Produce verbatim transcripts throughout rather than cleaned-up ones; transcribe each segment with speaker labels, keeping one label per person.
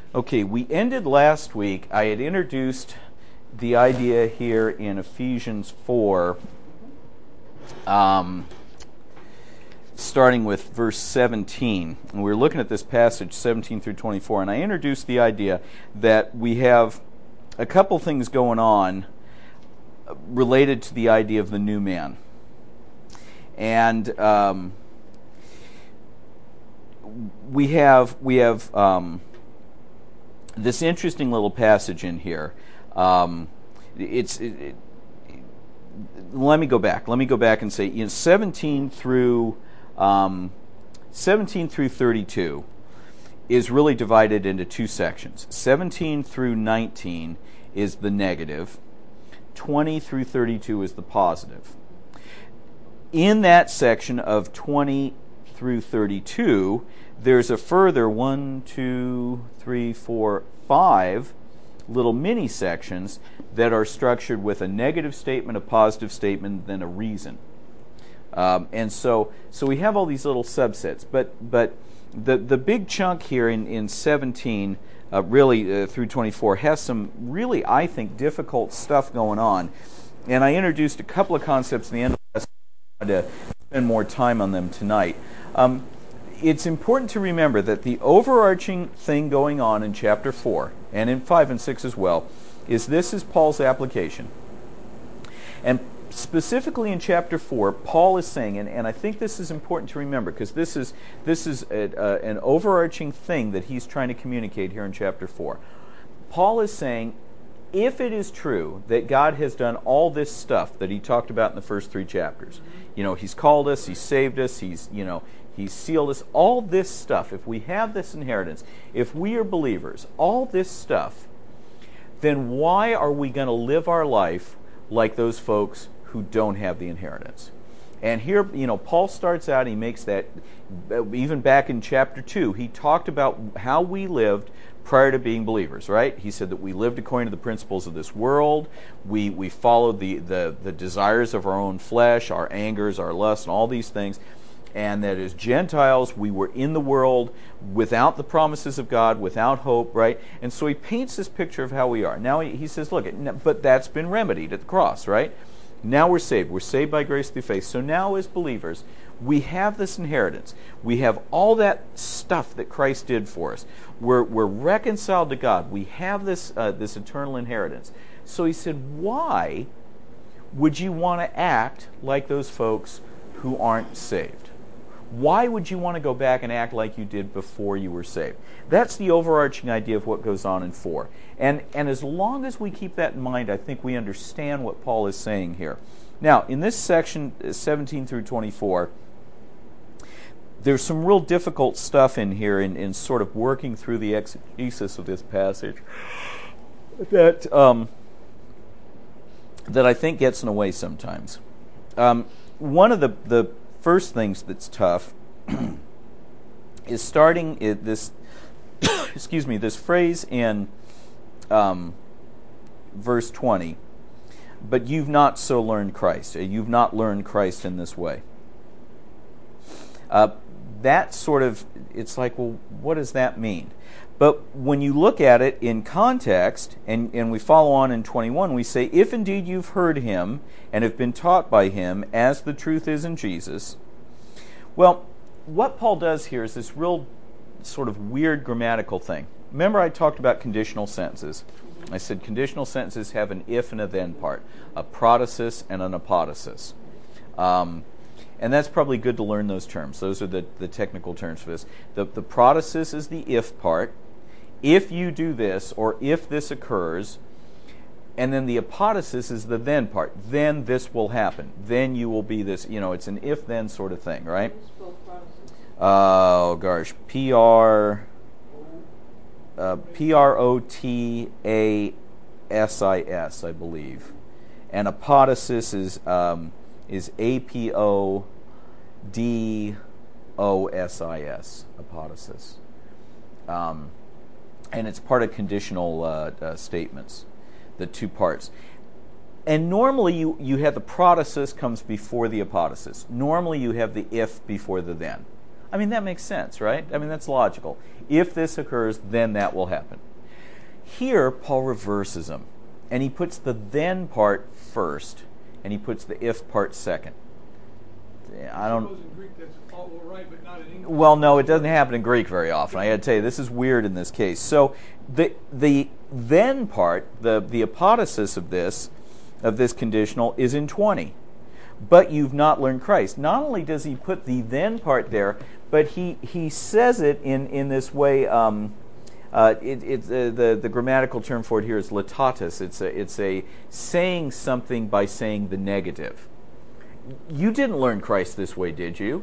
Speaker 1: Okay, we ended last week. I had introduced the idea here in Ephesians four, um, starting with verse seventeen. And we were looking at this passage, seventeen through twenty-four, and I introduced the idea that we have a couple things going on related to the idea of the new man. And um, we have we have um, this interesting little passage in here. Um, it's it, it, let me go back. Let me go back and say, you know, seventeen through um, seventeen through thirty-two is really divided into two sections. seventeen through nineteen is the negative. twenty through thirty-two is the positive. In that section of twenty through thirty-two, there's a further one, two, three, four, five little mini sections that are structured with a negative statement, a positive statement, then a reason. Um, and so, so we have all these little subsets. But but the the big chunk here in in seventeen, uh, really uh, through twenty-four, has some really, I think, difficult stuff going on. And I introduced a couple of concepts in the end of the lesson to spend more time on them tonight. Um, it's important to remember that the overarching thing going on in chapter four, and in five and six as well, is this is Paul's application. And specifically in chapter four, Paul is saying, and, and I think this is important to remember, because this is this is a, uh, an overarching thing that he's trying to communicate here in chapter four. Paul is saying, if it is true that God has done all this stuff that he talked about in the first three chapters, you know, he's called us, he's saved us, he's, you know, he's sealed us, all this stuff, if we have this inheritance, if we are believers, all this stuff, then why are we going to live our life like those folks who don't have the inheritance? And here, you know, Paul starts out, he makes that, even back in chapter two, he talked about how we lived prior to being believers, right? He said that we lived according to the principles of this world. We we followed the, the, the desires of our own flesh, our angers, our lusts, and all these things. And that as Gentiles, we were in the world without the promises of God, without hope, right? And so he paints this picture of how we are. Now he, he says, look, but that's been remedied at the cross, right? Now we're saved. We're saved by grace through faith. So now as believers, we have this inheritance. We have all that stuff that Christ did for us. We're, we're reconciled to God. We have this, uh, this eternal inheritance. So he said, why would you want to act like those folks who aren't saved? Why would you want to go back and act like you did before you were saved? That's the overarching idea of what goes on in four. And, and as long as we keep that in mind, I think we understand what Paul is saying here. Now, in this section, seventeen through twenty-four, there's some real difficult stuff in here in, in sort of working through the exegesis of this passage that um, that I think gets in the way sometimes. Um, one of the, the first things that's tough is starting it, this, excuse me, this phrase in um, verse twenty. But you've not so learned Christ. You've not learned Christ in this way. Uh, that sort of, it's like, well, what does that mean? But when you look at it in context, and, and we follow on in twenty-one, we say, if indeed you've heard him and have been taught by him, as the truth is in Jesus. Well, what Paul does here is this real sort of weird grammatical thing. Remember I talked about conditional sentences. I said conditional sentences have an if and a then part, a protasis and an apodosis. Um, and that's probably good to learn those terms. Those are the, the technical terms for this. The, the protasis is the if part. If you do this, or if this occurs, and then the apodosis is the then part. Then this will happen. Then you will be this, you know, it's an if-then sort of thing, right? Oh, gosh. P R... Uh, P R O T A S I S, I believe. And apodosis is um, is A P O D O S I S, apodosis. Um, and it's part of conditional uh, uh, statements, the two parts. And normally you, you have the protasis comes before the apodosis. Normally you have the if before the then. I mean, that makes sense, right? I mean, that's logical. If this occurs, then that will happen. Here, Paul reverses them, and he puts the then part first, and he puts the if part second. I don't.
Speaker 2: In Greek that's all right, but not in English.
Speaker 1: Well, no, it doesn't happen in Greek very often. I got to tell you, this is weird in this case. So the the then part, the the apodosis of this of this conditional is in twenty. But you've not learned Christ. Not only does he put the then part there, but he he says it in in this way. Um, uh, it, it, uh, the the grammatical term for it here is latatis. It's a it's a saying something by saying the negative. You didn't learn Christ this way, did you?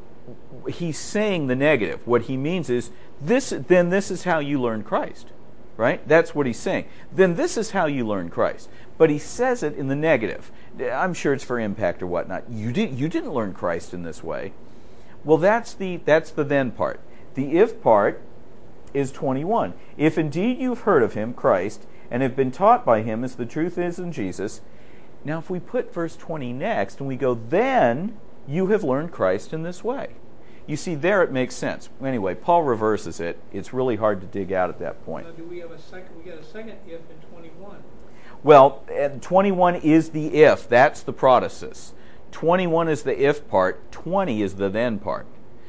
Speaker 1: He's saying the negative. What he means is this. Then this is how you learn Christ, right? That's what he's saying. Then this is how you learn Christ. But he says it in the negative. I'm sure it's for impact or whatnot. You did. You didn't learn Christ in this way. Well, that's the that's the then part. The if part is twenty-one. If indeed you've heard of him, Christ, and have been taught by him as the truth is in Jesus. Now, if we put verse twenty next and we go, then you have learned Christ in this way. You see, there it makes sense. Anyway, Paul reverses it. It's really hard to dig out at that point.
Speaker 2: Now, do we have a second? We got a second if in twenty-one.
Speaker 1: Well, twenty-one is the if. That's the protasis. twenty-one is the if part. twenty is the then part.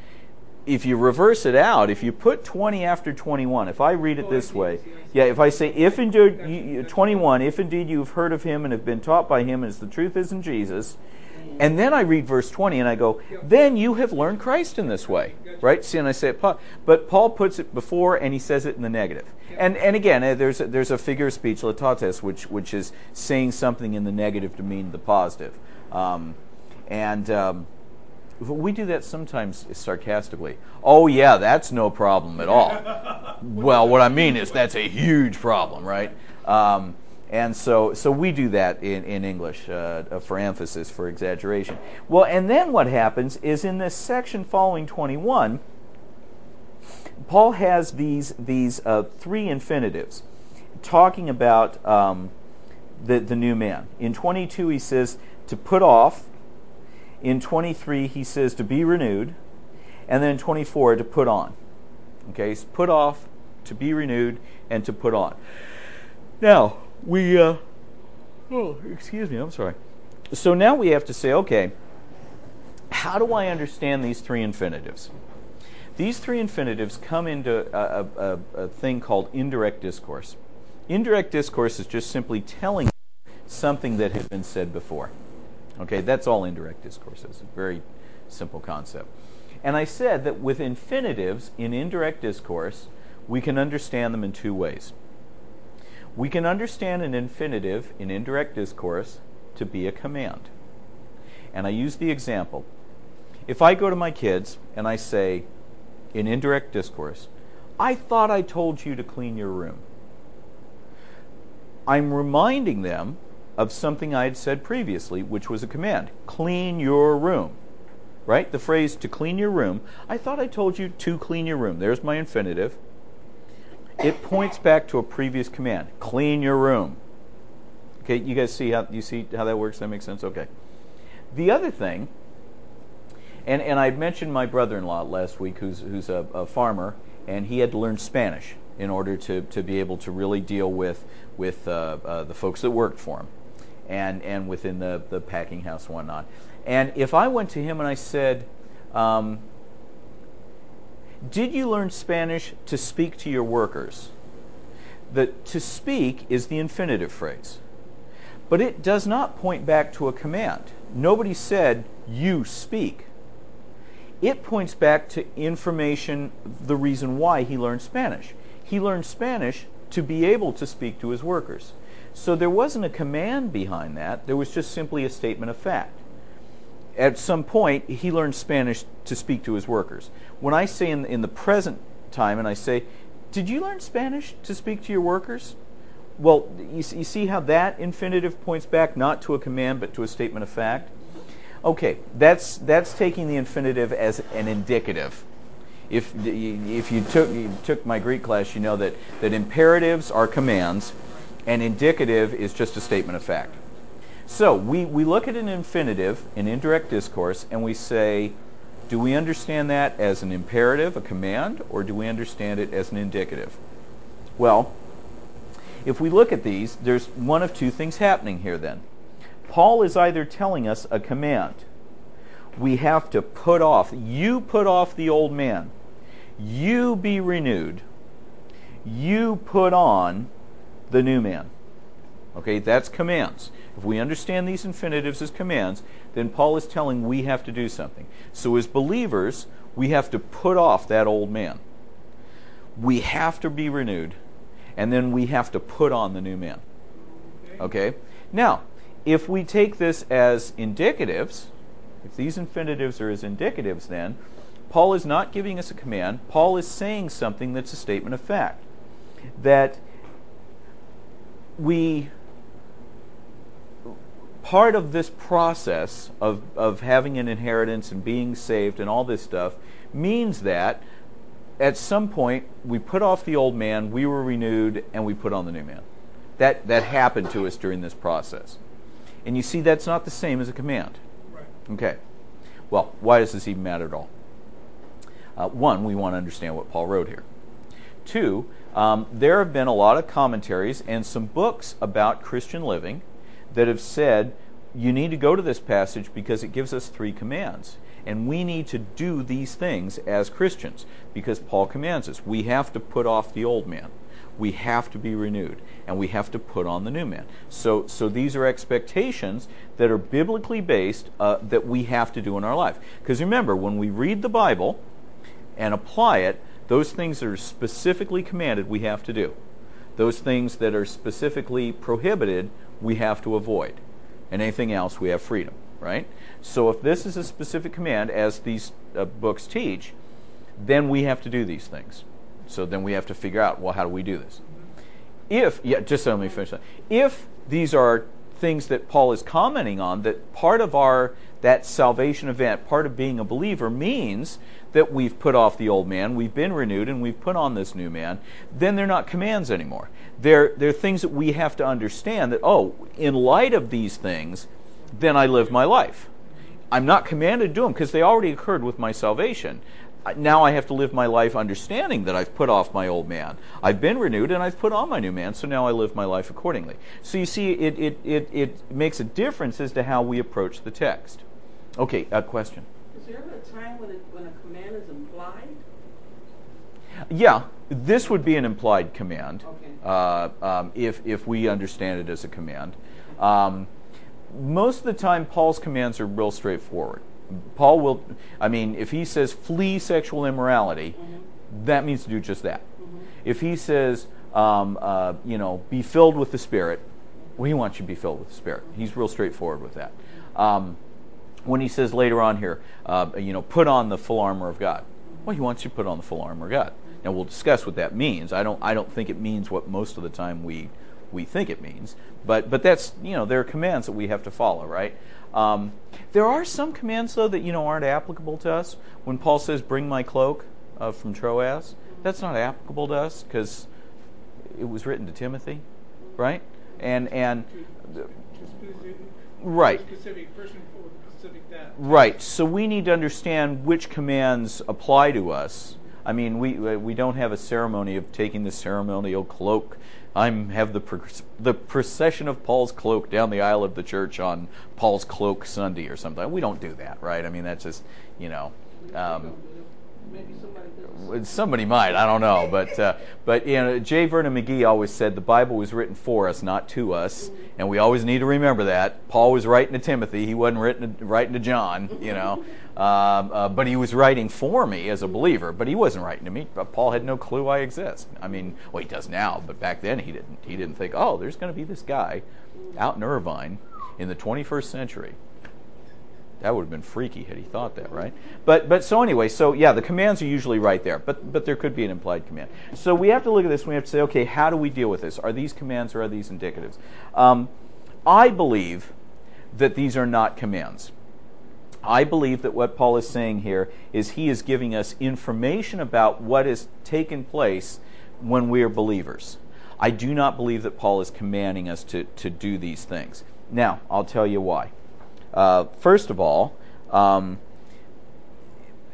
Speaker 1: If you reverse it out, if you put twenty after twenty-one, if I read it this way, yeah, if I say, if indeed, you, twenty-one, if indeed you've heard of him and have been taught by him as the truth is in Jesus, and then I read verse twenty and I go, then you have learned Christ in this way, right? See, and I say it, but Paul puts it before and he says it in the negative. And and again, there's a, there's a figure of speech, latates, which which is saying something in the negative to mean the positive. Um, and um, we do that sometimes sarcastically. Oh, yeah, that's no problem at all. Well, what I mean is that's a huge problem, right? Um, and so so we do that in, in English uh, for emphasis, for exaggeration. Well, and then what happens is in this section following twenty-one, Paul has these these uh, three infinitives talking about um, the, the new man. In twenty-two, he says to put off. In twenty-three, he says to be renewed. And then in twenty-four, to put on. Okay, so put off, to be renewed, and to put on. Now, we, uh, oh, excuse me, I'm sorry. So now we have to say, okay, how do I understand these three infinitives? These three infinitives come into a, a, a thing called indirect discourse. Indirect discourse is just simply telling something that had been said before. Okay, that's all indirect discourse is. A very simple concept. And I said that with infinitives in indirect discourse, we can understand them in two ways. We can understand an infinitive in indirect discourse to be a command. And I use the example. If I go to my kids and I say, in indirect discourse, I thought I told you to clean your room. I'm reminding them of something I had said previously, which was a command. Clean your room. Right? The phrase, to clean your room. I thought I told you to clean your room. There's my infinitive. It points back to a previous command. Clean your room. Okay, you guys see how you see how that works? That makes sense? Okay. The other thing, and, and I mentioned my brother-in-law last week who's who's a, a farmer, and he had to learn Spanish in order to, to be able to really deal with with uh, uh, the folks that worked for him. And and within the, the packing house and whatnot. And if I went to him and I said, um, did you learn Spanish to speak to your workers? The to speak is the infinitive phrase. But it does not point back to a command. Nobody said, you speak. It points back to information, the reason why he learned Spanish. He learned Spanish to be able to speak to his workers. So there wasn't a command behind that. There was just simply a statement of fact. At some point, he learned Spanish to speak to his workers. When I say in, in the present time, and I say, did you learn Spanish to speak to your workers? Well, you, you see how that infinitive points back not to a command, but to a statement of fact? Okay, that's that's taking the infinitive as an indicative. If if you took you took my Greek class, you know that, that imperatives are commands, and indicative is just a statement of fact. So we, we look at an infinitive in indirect discourse and we say, do we understand that as an imperative, a command, or do we understand it as an indicative? Well, if we look at these, there's one of two things happening here then. Paul is either telling us a command. We have to put off, you put off the old man. You be renewed. You put on the new man. Okay, that's commands. If we understand these infinitives as commands, then Paul is telling we have to do something. So as believers, we have to put off that old man. We have to be renewed, and then we have to put on the new man. Okay? Now, if we take this as indicatives, if these infinitives are as indicatives, then Paul is not giving us a command. Paul is saying something that's a statement of fact. That we, part of this process of, of having an inheritance and being saved and all this stuff means that at some point we put off the old man, we were renewed, and we put on the new man. That, that happened to us during this process. And you see, that's not the same as a command.
Speaker 2: Right.
Speaker 1: Okay. Well, why does this even matter at all? Uh, one, we want to understand what Paul wrote here. Two, um, there have been a lot of commentaries and some books about Christian living that have said you need to go to this passage because it gives us three commands. And we need to do these things as Christians because Paul commands us. We have to put off the old man. We have to be renewed. And we have to put on the new man. So, so these are expectations that are biblically based uh, that we have to do in our life. Because remember, when we read the Bible and apply it, those things that are specifically commanded we have to do. Those things that are specifically prohibited we have to avoid. And anything else we have freedom, right? So if this is a specific command, as these uh, books teach, then we have to do these things. So then we have to figure out, well, how do we do this? If, yeah, just let me finish that. If these are things that Paul is commenting on, that part of our, that salvation event, part of being a believer means that we've put off the old man, we've been renewed, and we've put on this new man, then they're not commands anymore. They're, they're things that we have to understand that, oh, in light of these things, then I live my life. I'm not commanded to do them because they already occurred with my salvation. Now I have to live my life understanding that I've put off my old man. I've been renewed and I've put on my new man, so now I live my life accordingly. So you see, it, it, it, it makes a difference as to how we approach the text. Okay, a question.
Speaker 3: Is there ever a time when, it, when a command is implied?
Speaker 1: Yeah, this would be an implied command,
Speaker 3: Okay.
Speaker 1: uh, um, if, if we understand it as a command. Um, most of the time, Paul's commands are real straightforward. Paul will, I mean, if he says flee sexual immorality, mm-hmm. that means to do just that. Mm-hmm. If he says, um, uh, you know, be filled with the Spirit, well, he wants you to be filled with the Spirit. He's real straightforward with that. Um, when he says later on here, uh, you know, put on the full armor of God, well, he wants you to put on the full armor of God. Now, we'll discuss what that means. I don't, I don't think it means what most of the time we, we think it means. But, but that's, you know, there are commands that we have to follow, right? Um, there are some commands, though, that, you know, aren't applicable to us. When Paul says, bring my cloak uh, from Troas, that's not applicable to us because it was written to Timothy, right? And, and
Speaker 2: To, to specific,
Speaker 1: right.
Speaker 2: specific person for specific that.
Speaker 1: Right. So we need to understand which commands apply to us. I mean, we we don't have a ceremony of taking the ceremonial cloak. I'm have the the procession of Paul's cloak down the aisle of the church on Paul's Cloak Sunday or something. We don't do that, right? I mean, that's just, you know. Um,
Speaker 3: Maybe somebody does.
Speaker 1: Somebody might, I don't know, but uh, but you know, J. Vernon McGee always said the Bible was written for us, not to us, and we always need to remember that. Paul was writing to Timothy; he wasn't written to, writing to John, you know, um, uh, but he was writing for me as a believer. But he wasn't writing to me. Paul had no clue I exist. I mean, well, he does now, but back then he didn't. He didn't think, oh, there's going to be this guy out in Irvine in the twenty-first century. That would have been freaky had he thought that, right? But but so anyway, so yeah, the commands are usually right there, but but there could be an implied command. So we have to look at this and we have to say, okay, how do we deal with this? Are these commands or are these indicatives? Um, I believe that these are not commands. I believe that what Paul is saying here is he is giving us information about what has taken place when we are believers. I do not believe that Paul is commanding us to, to do these things. Now, I'll tell you why. Uh, first of all, um,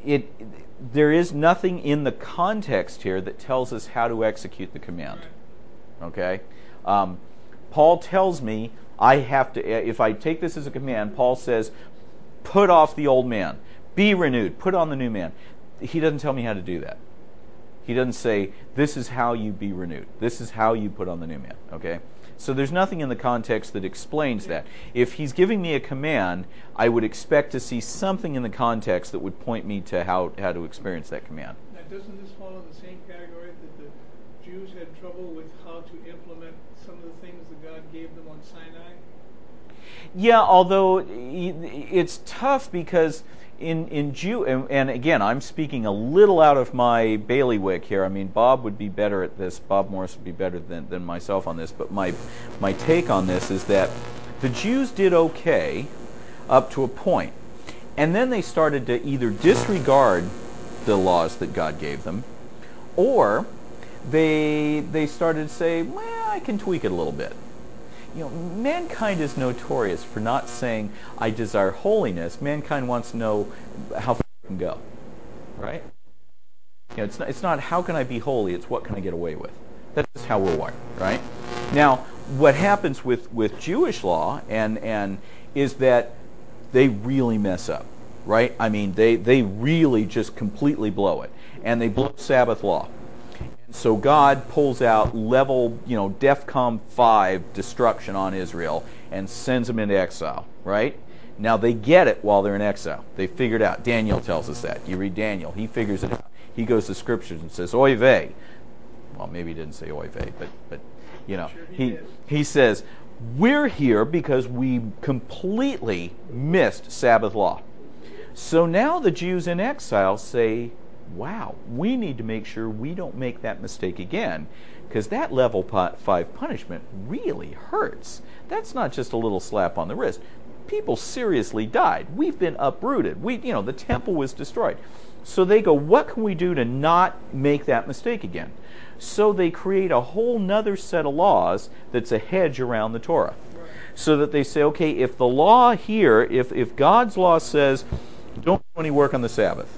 Speaker 1: it there is nothing in the context here that tells us how to execute the command. Okay, um, Paul tells me I have to. If I take this as a command, Paul says, "Put off the old man, be renewed, put on the new man." He doesn't tell me how to do that. He doesn't say, "This is how you be renewed. This is how you put on the new man." Okay. So there's nothing in the context that explains that. If he's giving me a command, I would expect to see something in the context that would point me to how, how to experience that command.
Speaker 2: Now, doesn't this fall in the same category that the Jews had trouble with how to implement some of the things that God gave them on Sinai?
Speaker 1: Yeah, although it's tough because in in Jew and, and again, I'm speaking a little out of my bailiwick here. I mean, Bob would be better at this. Bob Morris would be better than, than myself on this. But my my take on this is that the Jews did okay up to a point, and then they started to either disregard the laws that God gave them, or they they started to say, "Well, I can tweak it a little bit." You know, mankind is notorious for not saying, "I desire holiness." Mankind wants to know how far it can go, right? You know, it's not, it's not how can I be holy, it's what can I get away with. That's how we're wired, right? Now, what happens with, with Jewish law and and is that they really mess up, right? I mean, they, they really just completely blow it. And they blow Sabbath law. So God pulls out level, you know, DEFCON five destruction on Israel and sends them into exile, right? Now they get it while they're in exile. They figure it out. Daniel tells us that. You read Daniel, he figures it out. He goes to scriptures and says, oy vey. Well, maybe he didn't say oy vey, but, but you know,
Speaker 2: Sure
Speaker 1: he,
Speaker 2: he did.
Speaker 1: he says, we're here because we completely missed Sabbath law. So now the Jews in exile say, wow, we need to make sure we don't make that mistake again, because that level five punishment really hurts. That's not just a little slap on the wrist. People seriously died. We've been uprooted. We, you know, the temple was destroyed. So they go, what can we do to not make that mistake again? So they create a whole nother set of laws that's a hedge around the Torah.
Speaker 2: Right.
Speaker 1: So that they say, okay, if the law here, if, if God's law says, don't do any work on the Sabbath,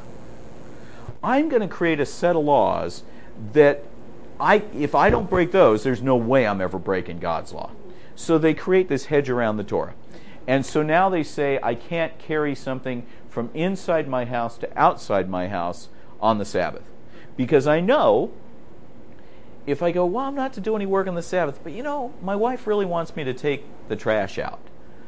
Speaker 1: I'm going to create a set of laws that I, if I don't break those, there's no way I'm ever breaking God's law. So they create this hedge around the Torah. And so now they say, I can't carry something from inside my house to outside my house on the Sabbath. Because I know if I go, well, I'm not to do any work on the Sabbath, but you know, my wife really wants me to take the trash out.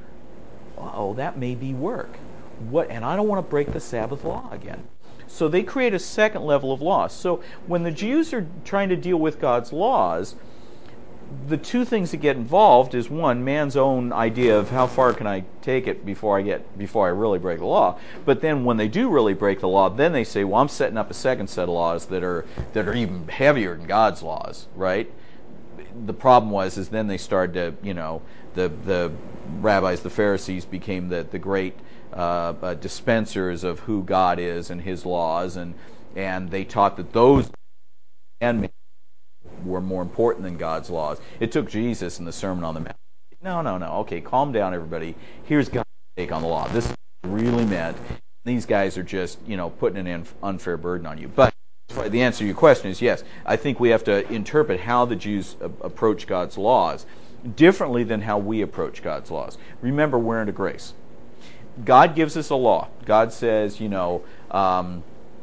Speaker 1: Oh, that may be work. What? And I don't want to break the Sabbath law again. So they create a second level of law. So when the Jews are trying to deal with God's laws, the two things that get involved is, one, man's own idea of how far can I take it before I get before I really break the law. But then when they do really break the law, then they say, well, I'm setting up a second set of laws that are that are even heavier than God's laws, right? The problem was is then they started to, you know, the the rabbis, the Pharisees became the the great uh, uh, dispensers of who God is and His laws, and and they taught that those and were more important than God's laws. It took Jesus in the Sermon on the Mount. No, no, no. Okay, calm down, everybody. Here's God's take on the law. This is what it really meant. These guys are just, you know, putting an unfair burden on you. But the answer to your question is yes. I think we have to interpret how the Jews approach God's laws differently than how we approach God's laws. Remember, we're under grace. God gives us a law. God says, you know, um,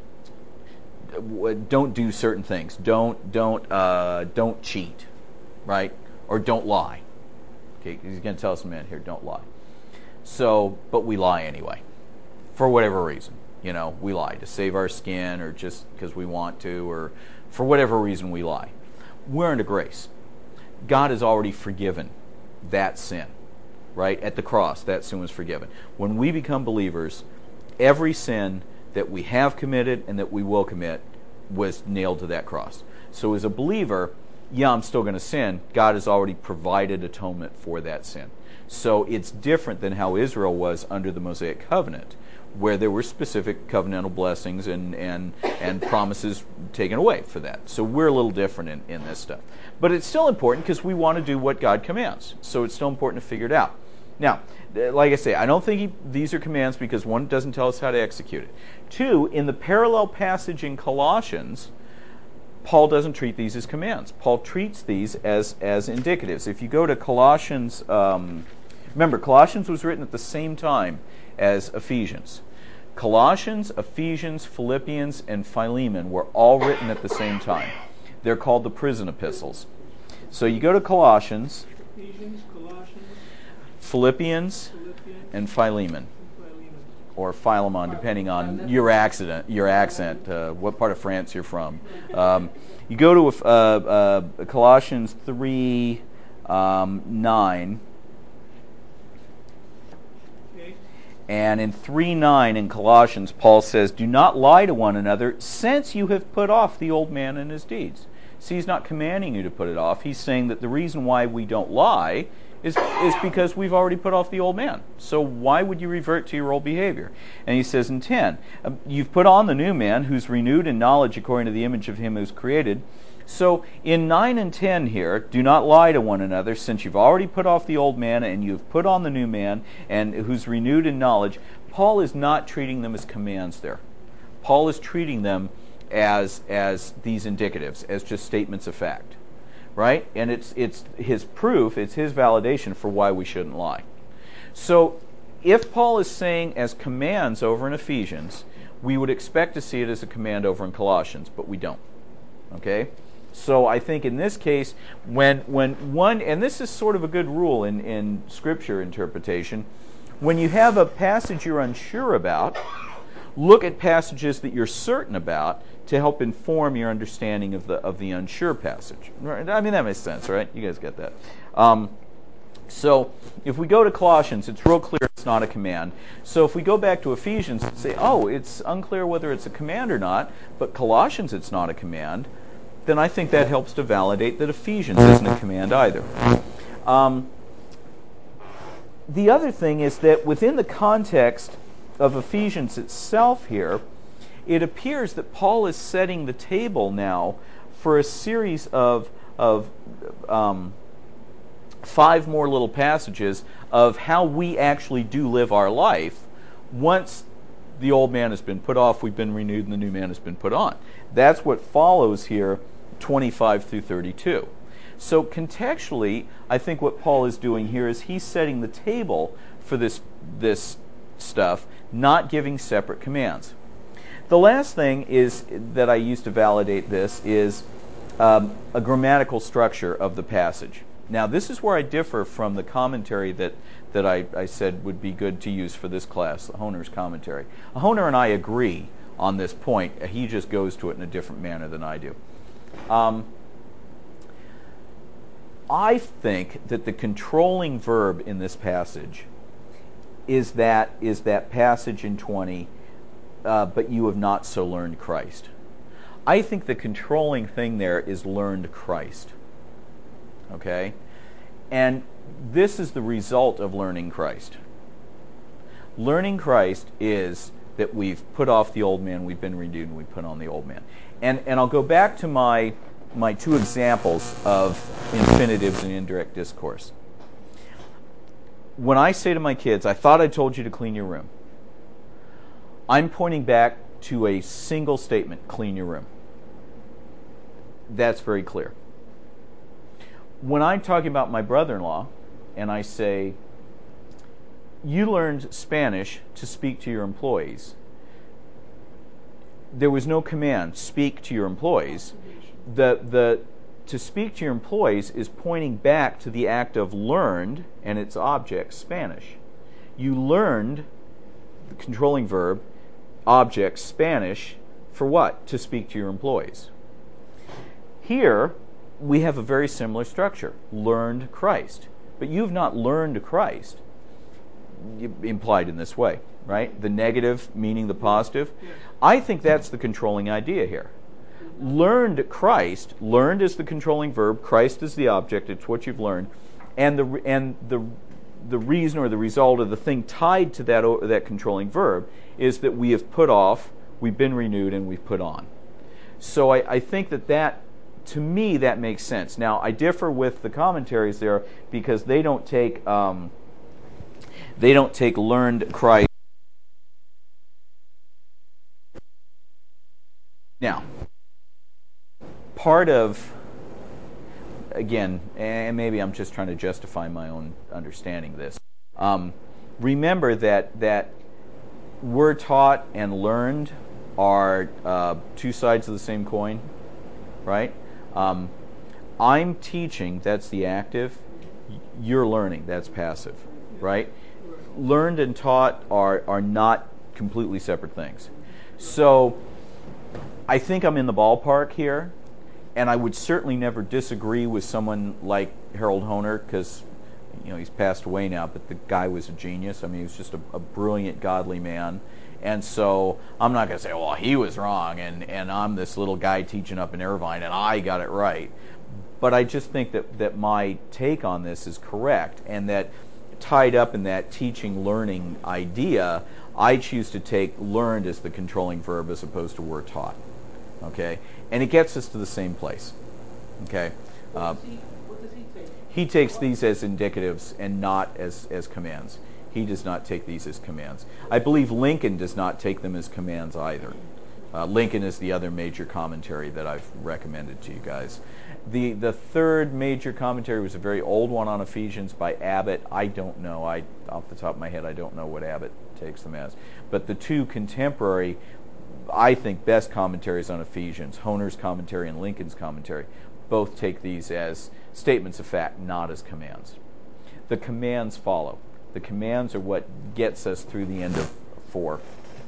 Speaker 1: don't do certain things. Don't don't uh, don't cheat, right? Or don't lie. Okay, he's going to tell us in a minute here. Don't lie. So, but we lie anyway, for whatever reason. You know, we lie to save our skin, or just because we want to, or for whatever reason we lie. We're under grace. God has already forgiven that sin, right? At the cross, that sin was forgiven. When we become believers, every sin that we have committed and that we will commit was nailed to that cross. So as a believer, yeah, I'm still going to sin. God has already provided atonement for that sin. So it's different than how Israel was under the Mosaic covenant, where there were specific covenantal blessings and and, and promises taken away for that. So we're a little different in, in this stuff. But it's still important because we want to do what God commands. So it's still important to figure it out. Now, like I say, I don't think he, these are commands because one, it doesn't tell us how to execute it. Two, in the parallel passage in Colossians, Paul doesn't treat these as commands. Paul treats these as, as indicatives. If you go to Colossians, um, remember, Colossians was written at the same time as Ephesians. Colossians, Ephesians, Philippians, and Philemon were all written at the same time. They're called the prison epistles. So you go to Colossians,
Speaker 2: Ephesians, Colossians,
Speaker 1: Philippians,
Speaker 2: Philippians,
Speaker 1: and Philemon,
Speaker 2: and Philemon.
Speaker 1: or Philemon, depending on your accent, your accent, uh, what part of France you're from. Um, you go to uh, uh, Colossians three um, nine,
Speaker 2: Okay.
Speaker 1: and in three nine in Colossians, Paul says, "Do not lie to one another, since you have put off the old man and his deeds." See, he's not commanding you to put it off. He's saying that the reason why we don't lie is, is because we've already put off the old man. So why would you revert to your old behavior? And he says in ten, "You've put on the new man, who's renewed in knowledge according to the image of him who's created." So in nine and ten here, "Do not lie to one another, since you've already put off the old man and you've put on the new man, and who's renewed in knowledge." Paul is not treating them as commands there. Paul is treating them as as these indicatives, as just statements of fact, right? And it's it's his proof, it's his validation for why we shouldn't lie. So if Paul is saying as commands over in Ephesians, we would expect to see it as a command over in Colossians, but we don't. Okay? So I think in this case, when when one, and this is sort of a good rule in, in Scripture interpretation, when you have a passage you're unsure about, look at passages that you're certain about to help inform your understanding of the of the unsure passage. Right? I mean, that makes sense, right? You guys get that. Um, so if we go to Colossians, it's real clear it's not a command. So if we go back to Ephesians and say, oh, it's unclear whether it's a command or not, but Colossians it's not a command, then I think that helps to validate that Ephesians isn't a command either. Um, the other thing is that within the context of Ephesians itself here, it appears that Paul is setting the table now for a series of of um, five more little passages of how we actually do live our life once the old man has been put off, we've been renewed, and the new man has been put on. That's what follows here, twenty-five through thirty-two. So contextually, I think what Paul is doing here is he's setting the table for this this stuff, not giving separate commands. The last thing is that I use to validate this is um, a grammatical structure of the passage. Now, this is where I differ from the commentary that, that I, I said would be good to use for this class, Honer's commentary. Honer and I agree on this point. He just goes to it in a different manner than I do. Um, I think that the controlling verb in this passage is that is that passage in twenty, uh, "but you have not so learned Christ." I think the controlling thing there is learned Christ. Okay? And this is the result of learning Christ. Learning Christ is that we've put off the old man, we've been renewed, and we put on the old man. And and I'll go back to my my two examples of infinitives in indirect discourse. When I say to my kids, "I thought I told you to clean your room," I'm pointing back to a single statement, "clean your room." That's very clear. When I'm talking about my brother-in-law and I say, "You learned Spanish to speak to your employees," there was no command, "speak to your employees." The the to speak to your employees is pointing back to the act of learned and its object, Spanish. You learned the controlling verb, object, Spanish, for what? To speak to your employees. Here, we have a very similar structure. Learned Christ. But you've not learned Christ, implied in this way, right? The negative meaning the positive.
Speaker 2: Yes.
Speaker 1: I think that's the controlling idea here. Learned Christ, learned is the controlling verb, Christ is the object, it's what you've learned, and the and the the reason or the result of the thing tied to that that controlling verb is that we have put off, we've been renewed, and we've put on. So I, I think that that, to me, that makes sense. Now, I differ with the commentaries there because they don't take um, They don't take learned Christ. Now, part of, again, and maybe I'm just trying to justify my own understanding of this. Um, remember that that we're taught and learned are uh, two sides of the same coin, right? Um, I'm teaching, that's the active. You're learning, that's passive, right? Learned and taught are are not completely separate things. So I think I'm in the ballpark here, and I would certainly never disagree with someone like Harold Hoehner, because you know he's passed away now, but the guy was a genius. I mean, he was just a, a brilliant, godly man. And so I'm not going to say, well, he was wrong, and, and I'm this little guy teaching up in Irvine, and I got it right. But I just think that, that my take on this is correct, and that tied up in that teaching-learning idea, I choose to take learned as the controlling verb as opposed to were taught. Okay? And it gets us to the same place. Okay? Uh,
Speaker 3: What does he, what does he take?
Speaker 1: he takes these as indicatives and not as, as commands. He does not take these as commands. I believe Lincoln does not take them as commands either. Uh, Lincoln is the other major commentary that I've recommended to you guys. The the third major commentary was a very old one on Ephesians by Abbott. I don't know. I off the top of my head, I don't know what Abbott takes them as. But the two contemporary, I think, best commentaries on Ephesians, Hoehner's commentary and Lincoln's commentary, both take these as statements of fact, not as commands. The commands follow. The commands are what gets us through the end of four.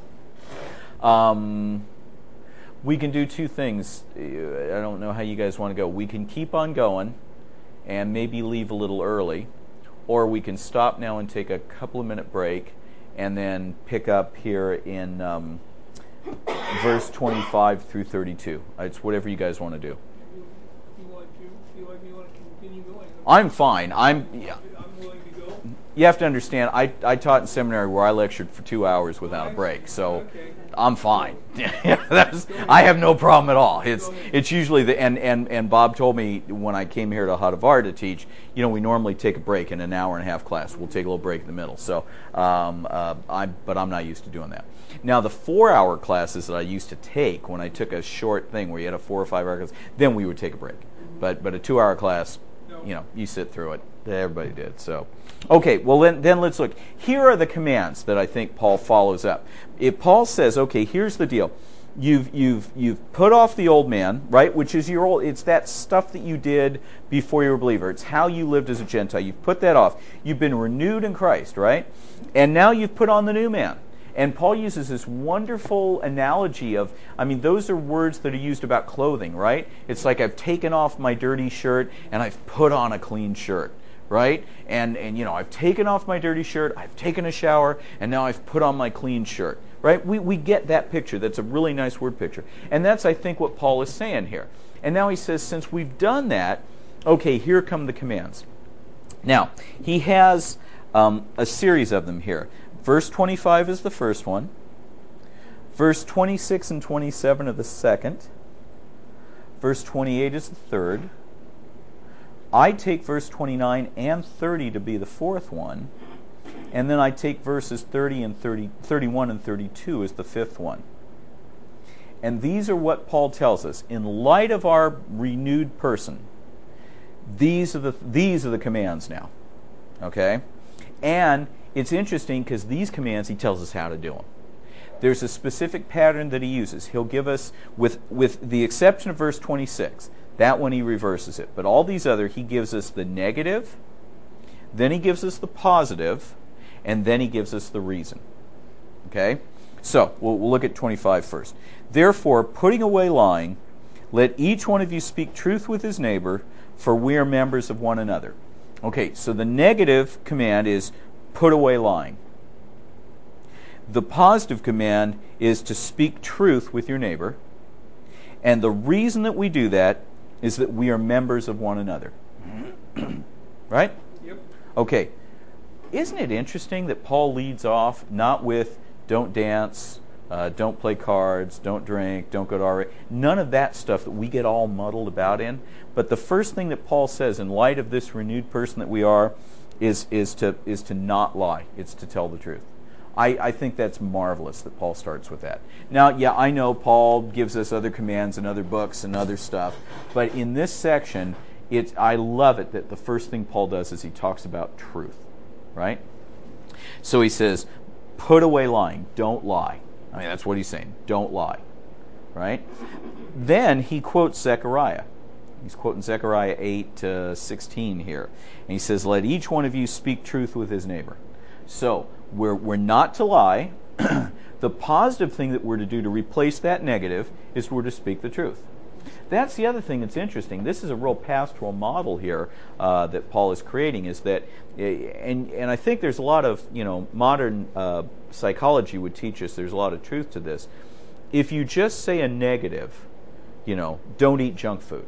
Speaker 1: Um, we can do two things. I don't know how you guys want to go. We can keep on going and maybe leave a little early, or we can stop now and take a couple of minute break and then pick up here in um, verse twenty-five through thirty-two. It's whatever you guys want to do.
Speaker 2: You, you want to feel like you want to continue going?
Speaker 1: I'm fine. I'm. Yeah.
Speaker 2: I'm willing to go.
Speaker 1: You have to understand, I, I taught in seminary where I lectured for two hours without a break, so
Speaker 2: Okay.
Speaker 1: I'm fine. That's, I have no problem at all. It's it's usually the and, and, and Bob told me when I came here to Hadavar to teach, you know, we normally take a break in an hour and a half class. We'll take a little break in the middle. So, um, uh, I but I'm not used to doing that. Now the four-hour classes that I used to take when I took a short thing where you had a four or five-hour class, then we would take a break. But but a two-hour class, you know, you sit through it. Everybody did. So, okay, well then, then let's look. Here are the commands that I think Paul follows up. If Paul says, okay, here's the deal. You've you've you've put off the old man, right? Which is your old. It's that stuff that you did before you were a believer. It's how you lived as a Gentile. You've put that off. You've been renewed in Christ, right? And now you've put on the new man. And Paul uses this wonderful analogy of, I mean, those are words that are used about clothing, right? It's like I've taken off my dirty shirt and I've put on a clean shirt. Right? And, and, you know, I've taken off my dirty shirt, I've taken a shower, and now I've put on my clean shirt. Right? We, we get that picture. That's a really nice word picture. And that's, I think, what Paul is saying here. And now he says, since we've done that, okay, here come the commands. Now, he has um, a series of them here. Verse twenty-five is the first one. Verse twenty-six and twenty-seven are the second. Verse twenty-eight is the third. I take verse twenty-nine and thirty to be the fourth one, and then I take verses thirty and thirty, thirty-one and thirty-two as the fifth one. And these are what Paul tells us. In light of our renewed person, these are the these are the commands now. Okay? And it's interesting because these commands he tells us how to do them. There's a specific pattern that he uses. He'll give us, with with the exception of verse twenty-six, that one he reverses it. But all these other, he gives us the negative, then he gives us the positive, and then he gives us the reason. Okay? So, we'll, we'll look at twenty-five first. Therefore, putting away lying, let each one of you speak truth with his neighbor, for we are members of one another. Okay, so the negative command is put away lying. The positive command is to speak truth with your neighbor. And the reason that we do that is that we are members of one another. Right?
Speaker 2: Yep.
Speaker 1: Okay. Isn't it interesting that Paul leads off not with don't dance, uh, don't play cards, don't drink, don't go to R A. None of that stuff that we get all muddled about in. But the first thing that Paul says in light of this renewed person that we are is is to is to not lie. It's to tell the truth. I, I think that's marvelous that Paul starts with that. Now, yeah, I know Paul gives us other commands in other books and other stuff, but in this section, it's I love it that the first thing Paul does is he talks about truth, right? So he says, put away lying. Don't lie. I mean, that's what he's saying. Don't lie, right? Then he quotes Zechariah. He's quoting Zechariah eight sixteen here. And he says, let each one of you speak truth with his neighbor. So, we're, we're not to lie. The positive thing that we're to do to replace that negative is we're to speak the truth. That's the other thing that's interesting. This is a real pastoral model here uh, that Paul is creating, is that, and and I think there's a lot of, you know, modern uh, psychology would teach us there's a lot of truth to this. If you just say a negative, you know, don't eat junk food,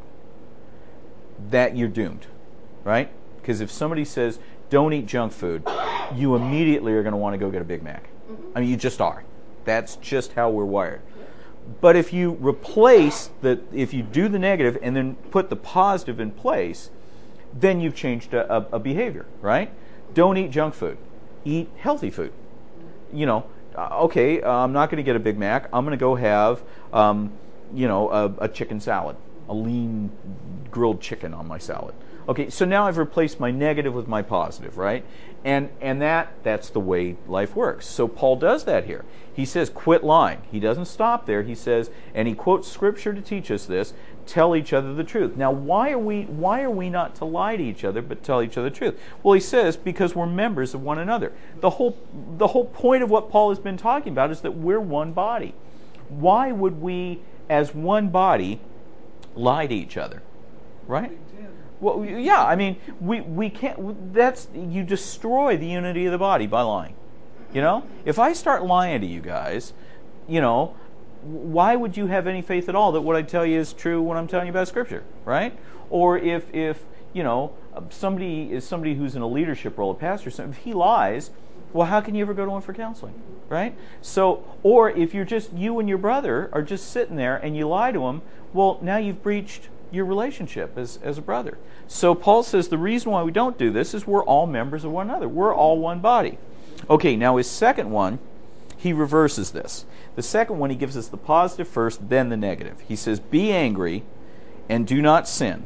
Speaker 1: that you're doomed, right? Because if somebody says, don't eat junk food, you immediately are going to want to go get a Big Mac. I mean, you just are. That's just how we're wired. But if you replace the, if you do the negative and then put the positive in place, then you've changed a, a, a behavior, right? Don't eat junk food. Eat healthy food. You know, uh, okay, uh, I'm not going to get a Big Mac. I'm going to go have, um, you know, a, a chicken salad, a lean grilled chicken on my salad. Okay, so now I've replaced my negative with my positive, right? And and that that's the way life works. So Paul does that here. He says, quit lying. He doesn't stop there. He says, and he quotes Scripture to teach us this, tell each other the truth. Now, why are we why are we not to lie to each other but tell each other the truth? Well, he says, because we're members of one another. The whole the whole point of what Paul has been talking about is that we're one body. Why would we, as one body, lie to each other? Right? Well, yeah, I mean, we, we can't, that's, you destroy the unity of the body by lying. You know? If I start lying to you guys, you know, why would you have any faith at all that what I tell you is true when I'm telling you about Scripture, right? Or if, if you know, somebody is somebody who's in a leadership role, a pastor, if he lies, well, how can you ever go to him for counseling, right? So, or if you're just, you and your brother are just sitting there and you lie to him, well, now you've breached your relationship as, as a brother. So Paul says the reason why we don't do this is we're all members of one another. We're all one body. Okay, now his second one, he reverses this. The second one, he gives us the positive first, then the negative. He says, be angry and do not sin.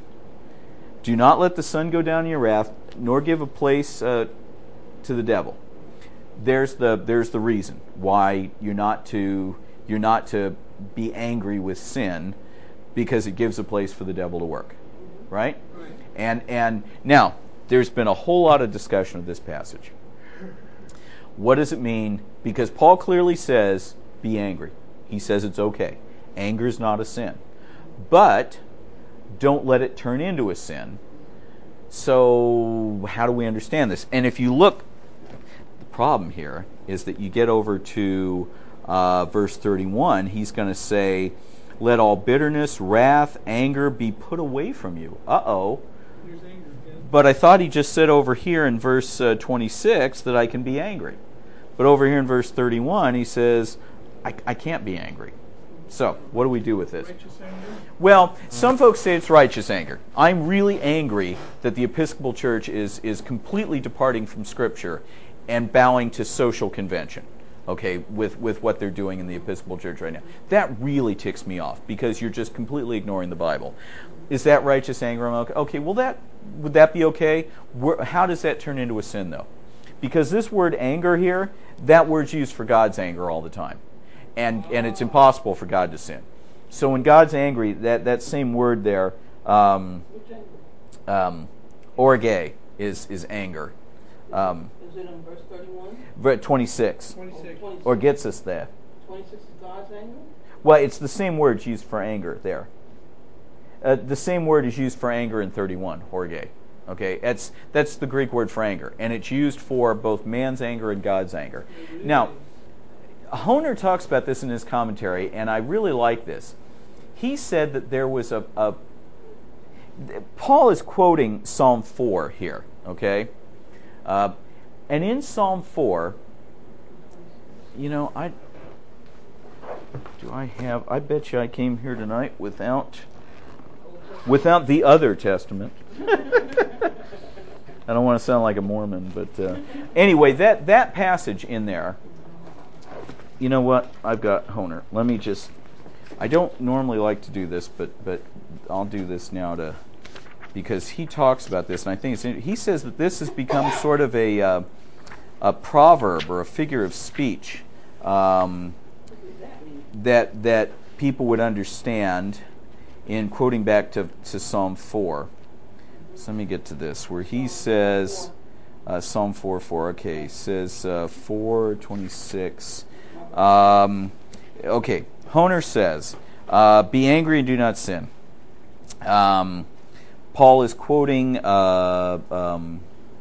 Speaker 1: Do not let the sun go down in your wrath, nor give a place uh, to the devil. There's the there's the reason why you're not to you're not to be angry with sin, because it gives a place for the devil to work, right? Right. And and now there's been a whole lot of discussion of this passage. What does it mean? Because Paul clearly says, be angry. He says it's okay. Anger is not a sin. But don't let it turn into a sin. So how do we understand this? And if you look, the problem here is that you get over to uh, verse thirty-one, he's going to say, let all bitterness, wrath, anger be put away from you. Uh-oh.
Speaker 2: There's anger again.
Speaker 1: But I thought he just said over here in verse uh, twenty-six that I can be angry. But over here in verse thirty-one, he says, I, I can't be angry. So, what do we do with this?
Speaker 2: Righteous anger?
Speaker 1: Well, some folks say it's righteous anger. I'm really angry that the Episcopal Church is, is completely departing from Scripture and bowing to social convention, okay, with, with what they're doing in the Episcopal Church right now. That really ticks me off, because you're just completely ignoring the Bible. Is that righteous anger? I'm okay. Okay, well, that would that be okay? Where, how does that turn into a sin, though? Because this word anger here, that word's used for God's anger all the time. And and it's impossible for God to sin. So when God's angry, that, that same word there, um, um, orge, is, is anger. Um,
Speaker 3: Is it in verse thirty-one?
Speaker 1: Verse twenty-six.
Speaker 2: twenty-six.
Speaker 1: Or gets us there.
Speaker 3: twenty-six is God's anger?
Speaker 1: Well, it's the same word used for anger there. Uh, the same word is used for anger in thirty-one, orge. Okay, that's that's the Greek word for anger, and it's used for both man's anger and God's anger. Now, Honer talks about this in his commentary, and I really like this. He said that there was a, a Paul is quoting Psalm four here, okay? Uh, and in Psalm four, you know, I do I have, I bet you I came here tonight without, without the other Testament. I don't want to sound like a Mormon, but uh, anyway, that that passage in there. You know what? I've got Honer. Let me just. I don't normally like to do this, but but I'll do this now to because he talks about this, and I think it's. He says that this has become sort of a uh, a proverb or a figure of speech um, that that people would understand. In quoting back to, to Psalm four. So let me get to this, where he says, uh, Psalm four four, okay, he says uh, four twenty-six. Um, okay, Honer says, uh, be angry and do not sin. Um, Paul is quoting, uh, um,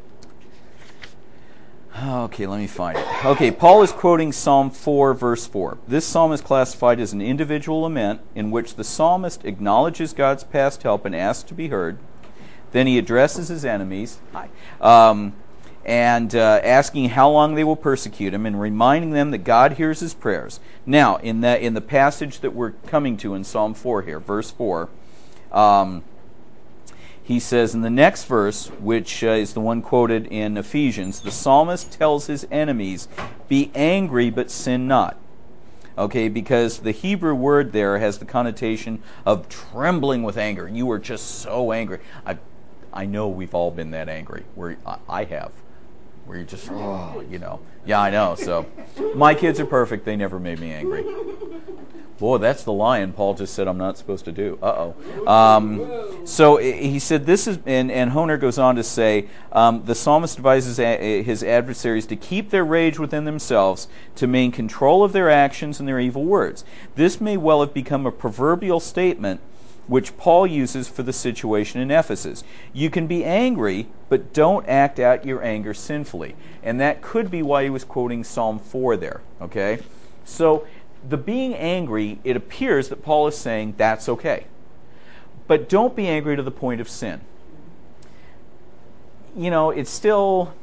Speaker 1: okay, let me find it. Okay, Paul is quoting Psalm four, verse four. This psalm is classified as an individual lament in which the psalmist acknowledges God's past help and asks to be heard. Then he addresses his enemies hi, um, and uh, asking how long they will persecute him and reminding them that God hears his prayers. Now, in the, in the passage that we're coming to in Psalm four here, verse four, um, he says in the next verse, which uh, is the one quoted in Ephesians, the psalmist tells his enemies, be angry but sin not. Okay, because the Hebrew word there has the connotation of trembling with anger. You were just so angry. I I know we've all been that angry. Where I have. Where you just, oh, you know. Yeah, I know. So my kids are perfect. They never made me angry. Boy, that's the lion Paul just said I'm not supposed to do. Uh-oh. Um, so he said this is, and, and Honer goes on to say, um, the psalmist advises a, his adversaries to keep their rage within themselves, to maintain control of their actions and their evil words. This may well have become a proverbial statement which Paul uses for the situation in Ephesus. You can be angry, but don't act out your anger sinfully. And that could be why he was quoting Psalm four there. Okay? So the being angry, it appears that Paul is saying that's okay. But don't be angry to the point of sin. You know, it's still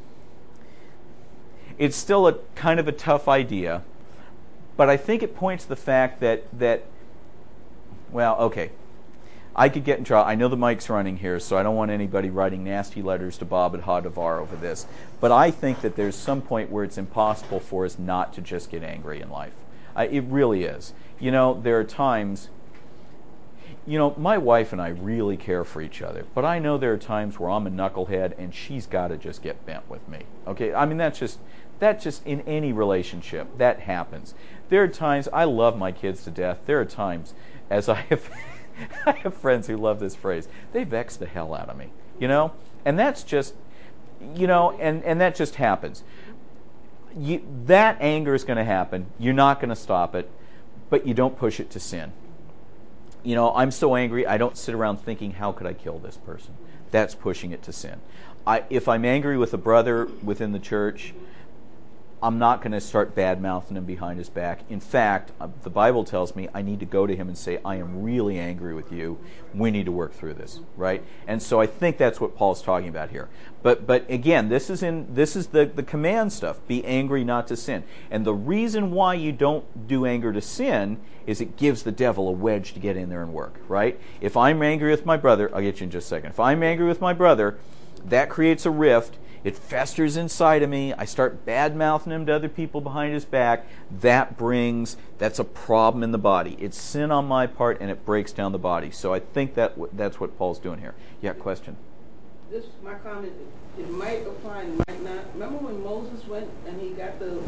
Speaker 1: it's still a kind of a tough idea, but I think it points to the fact that that well, okay. I could get in trouble. I know the mic's running here, so I don't want anybody writing nasty letters to Bob at Hadavar over this. But I think that there's some point where it's impossible for us not to just get angry in life. Uh, it really is. You know, there are times, you know, my wife and I really care for each other, but I know there are times where I'm a knucklehead and she's got to just get bent with me. Okay? I mean, that's just, that just in any relationship, that happens. There are times, I love my kids to death. There are times, as I have... I have friends who love this phrase. They vex the hell out of me, you know? And that's just, you know, and, and that just happens. You, that anger is going to happen. You're not going to stop it, but you don't push it to sin. You know, I'm so angry, I don't sit around thinking, how could I kill this person? That's pushing it to sin. I, if I'm angry with a brother within the church, I'm not going to start bad-mouthing him behind his back. In fact, uh, the Bible tells me I need to go to him and say, I am really angry with you. We need to work through this, right? And so I think that's what Paul's talking about here. But but again, this is in this is the, the command stuff. Be angry, not to sin. And the reason why you don't do anger to sin is it gives the devil a wedge to get in there and work, right? If I'm angry with my brother, I'll get you in just a second. If I'm angry with my brother, that creates a rift. It festers inside of me. I start bad-mouthing him to other people behind his back. That brings, that's a problem in the body. It's sin on my part, and it breaks down the body. So I think that that's what Paul's doing here. Yeah, question?
Speaker 3: This, my comment, it might apply and might not. Remember when Moses went and he got the,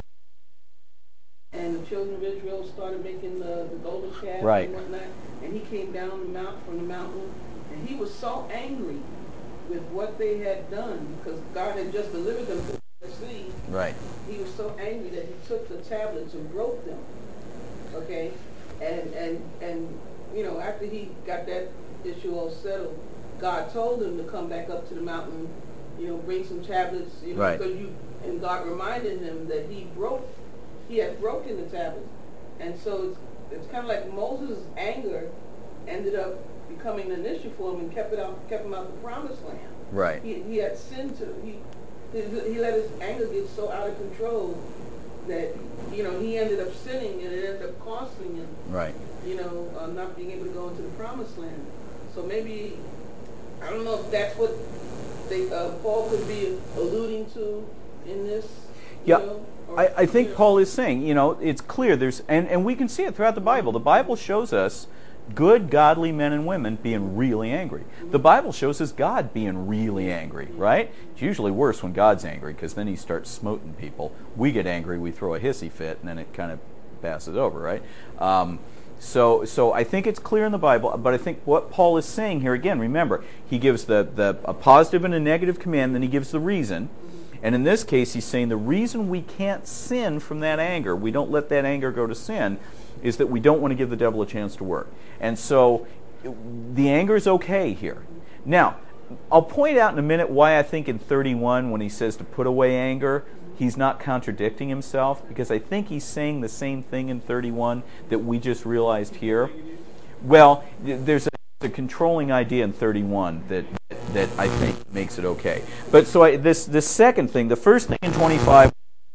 Speaker 3: and the children of Israel started making the, the golden calf
Speaker 1: Right.
Speaker 3: and whatnot, and he came down the mount from the mountain, and he was so angry with what they had done, because God had just delivered them to the sea.
Speaker 1: Right.
Speaker 3: He was so angry that he took the tablets and broke them. Okay? And and and you know, after he got that issue all settled, God told him to come back up to the mountain, you know, bring some tablets, you know,
Speaker 1: Right.
Speaker 3: because you and God reminded him that he broke he had broken the tablets. And so it's it's kind of like Moses' anger ended up becoming an issue for him and kept it out kept him out the promised land.
Speaker 1: Right.
Speaker 3: He he had sinned to he he, he let his anger get so out of control that, you know, he ended up sinning and it ended up costing him,
Speaker 1: Right.
Speaker 3: you know, uh, not being able to go into the promised land. So maybe, I don't know if that's what they uh, Paul could be alluding to in this? You
Speaker 1: Yeah,
Speaker 3: know, or,
Speaker 1: I, I think
Speaker 3: you know,
Speaker 1: Paul is saying, you know, it's clear there's, and, and we can see it throughout the Bible. The Bible shows us good, godly men and women being really angry. The Bible shows us God being really angry, right? It's usually worse when God's angry, because then he starts smoting people. We get angry, we throw a hissy fit, and then it kind of passes over, right? Um, so, so I think it's clear in the Bible, but I think what Paul is saying here, again, remember, he gives the, the a positive and a negative command, then he gives the reason. And in this case, he's saying the reason we can't sin from that anger, we don't let that anger go to sin, is that we don't want to give the devil a chance to work. And so the anger is okay here. Now, I'll point out in a minute why I think in thirty-one, when he says to put away anger, he's not contradicting himself, because I think he's saying the same thing in thirty-one that we just realized here. Well, there's a, a controlling idea in thirty-one that that I think makes it okay. But so I, this this second thing, the first thing in twenty-five.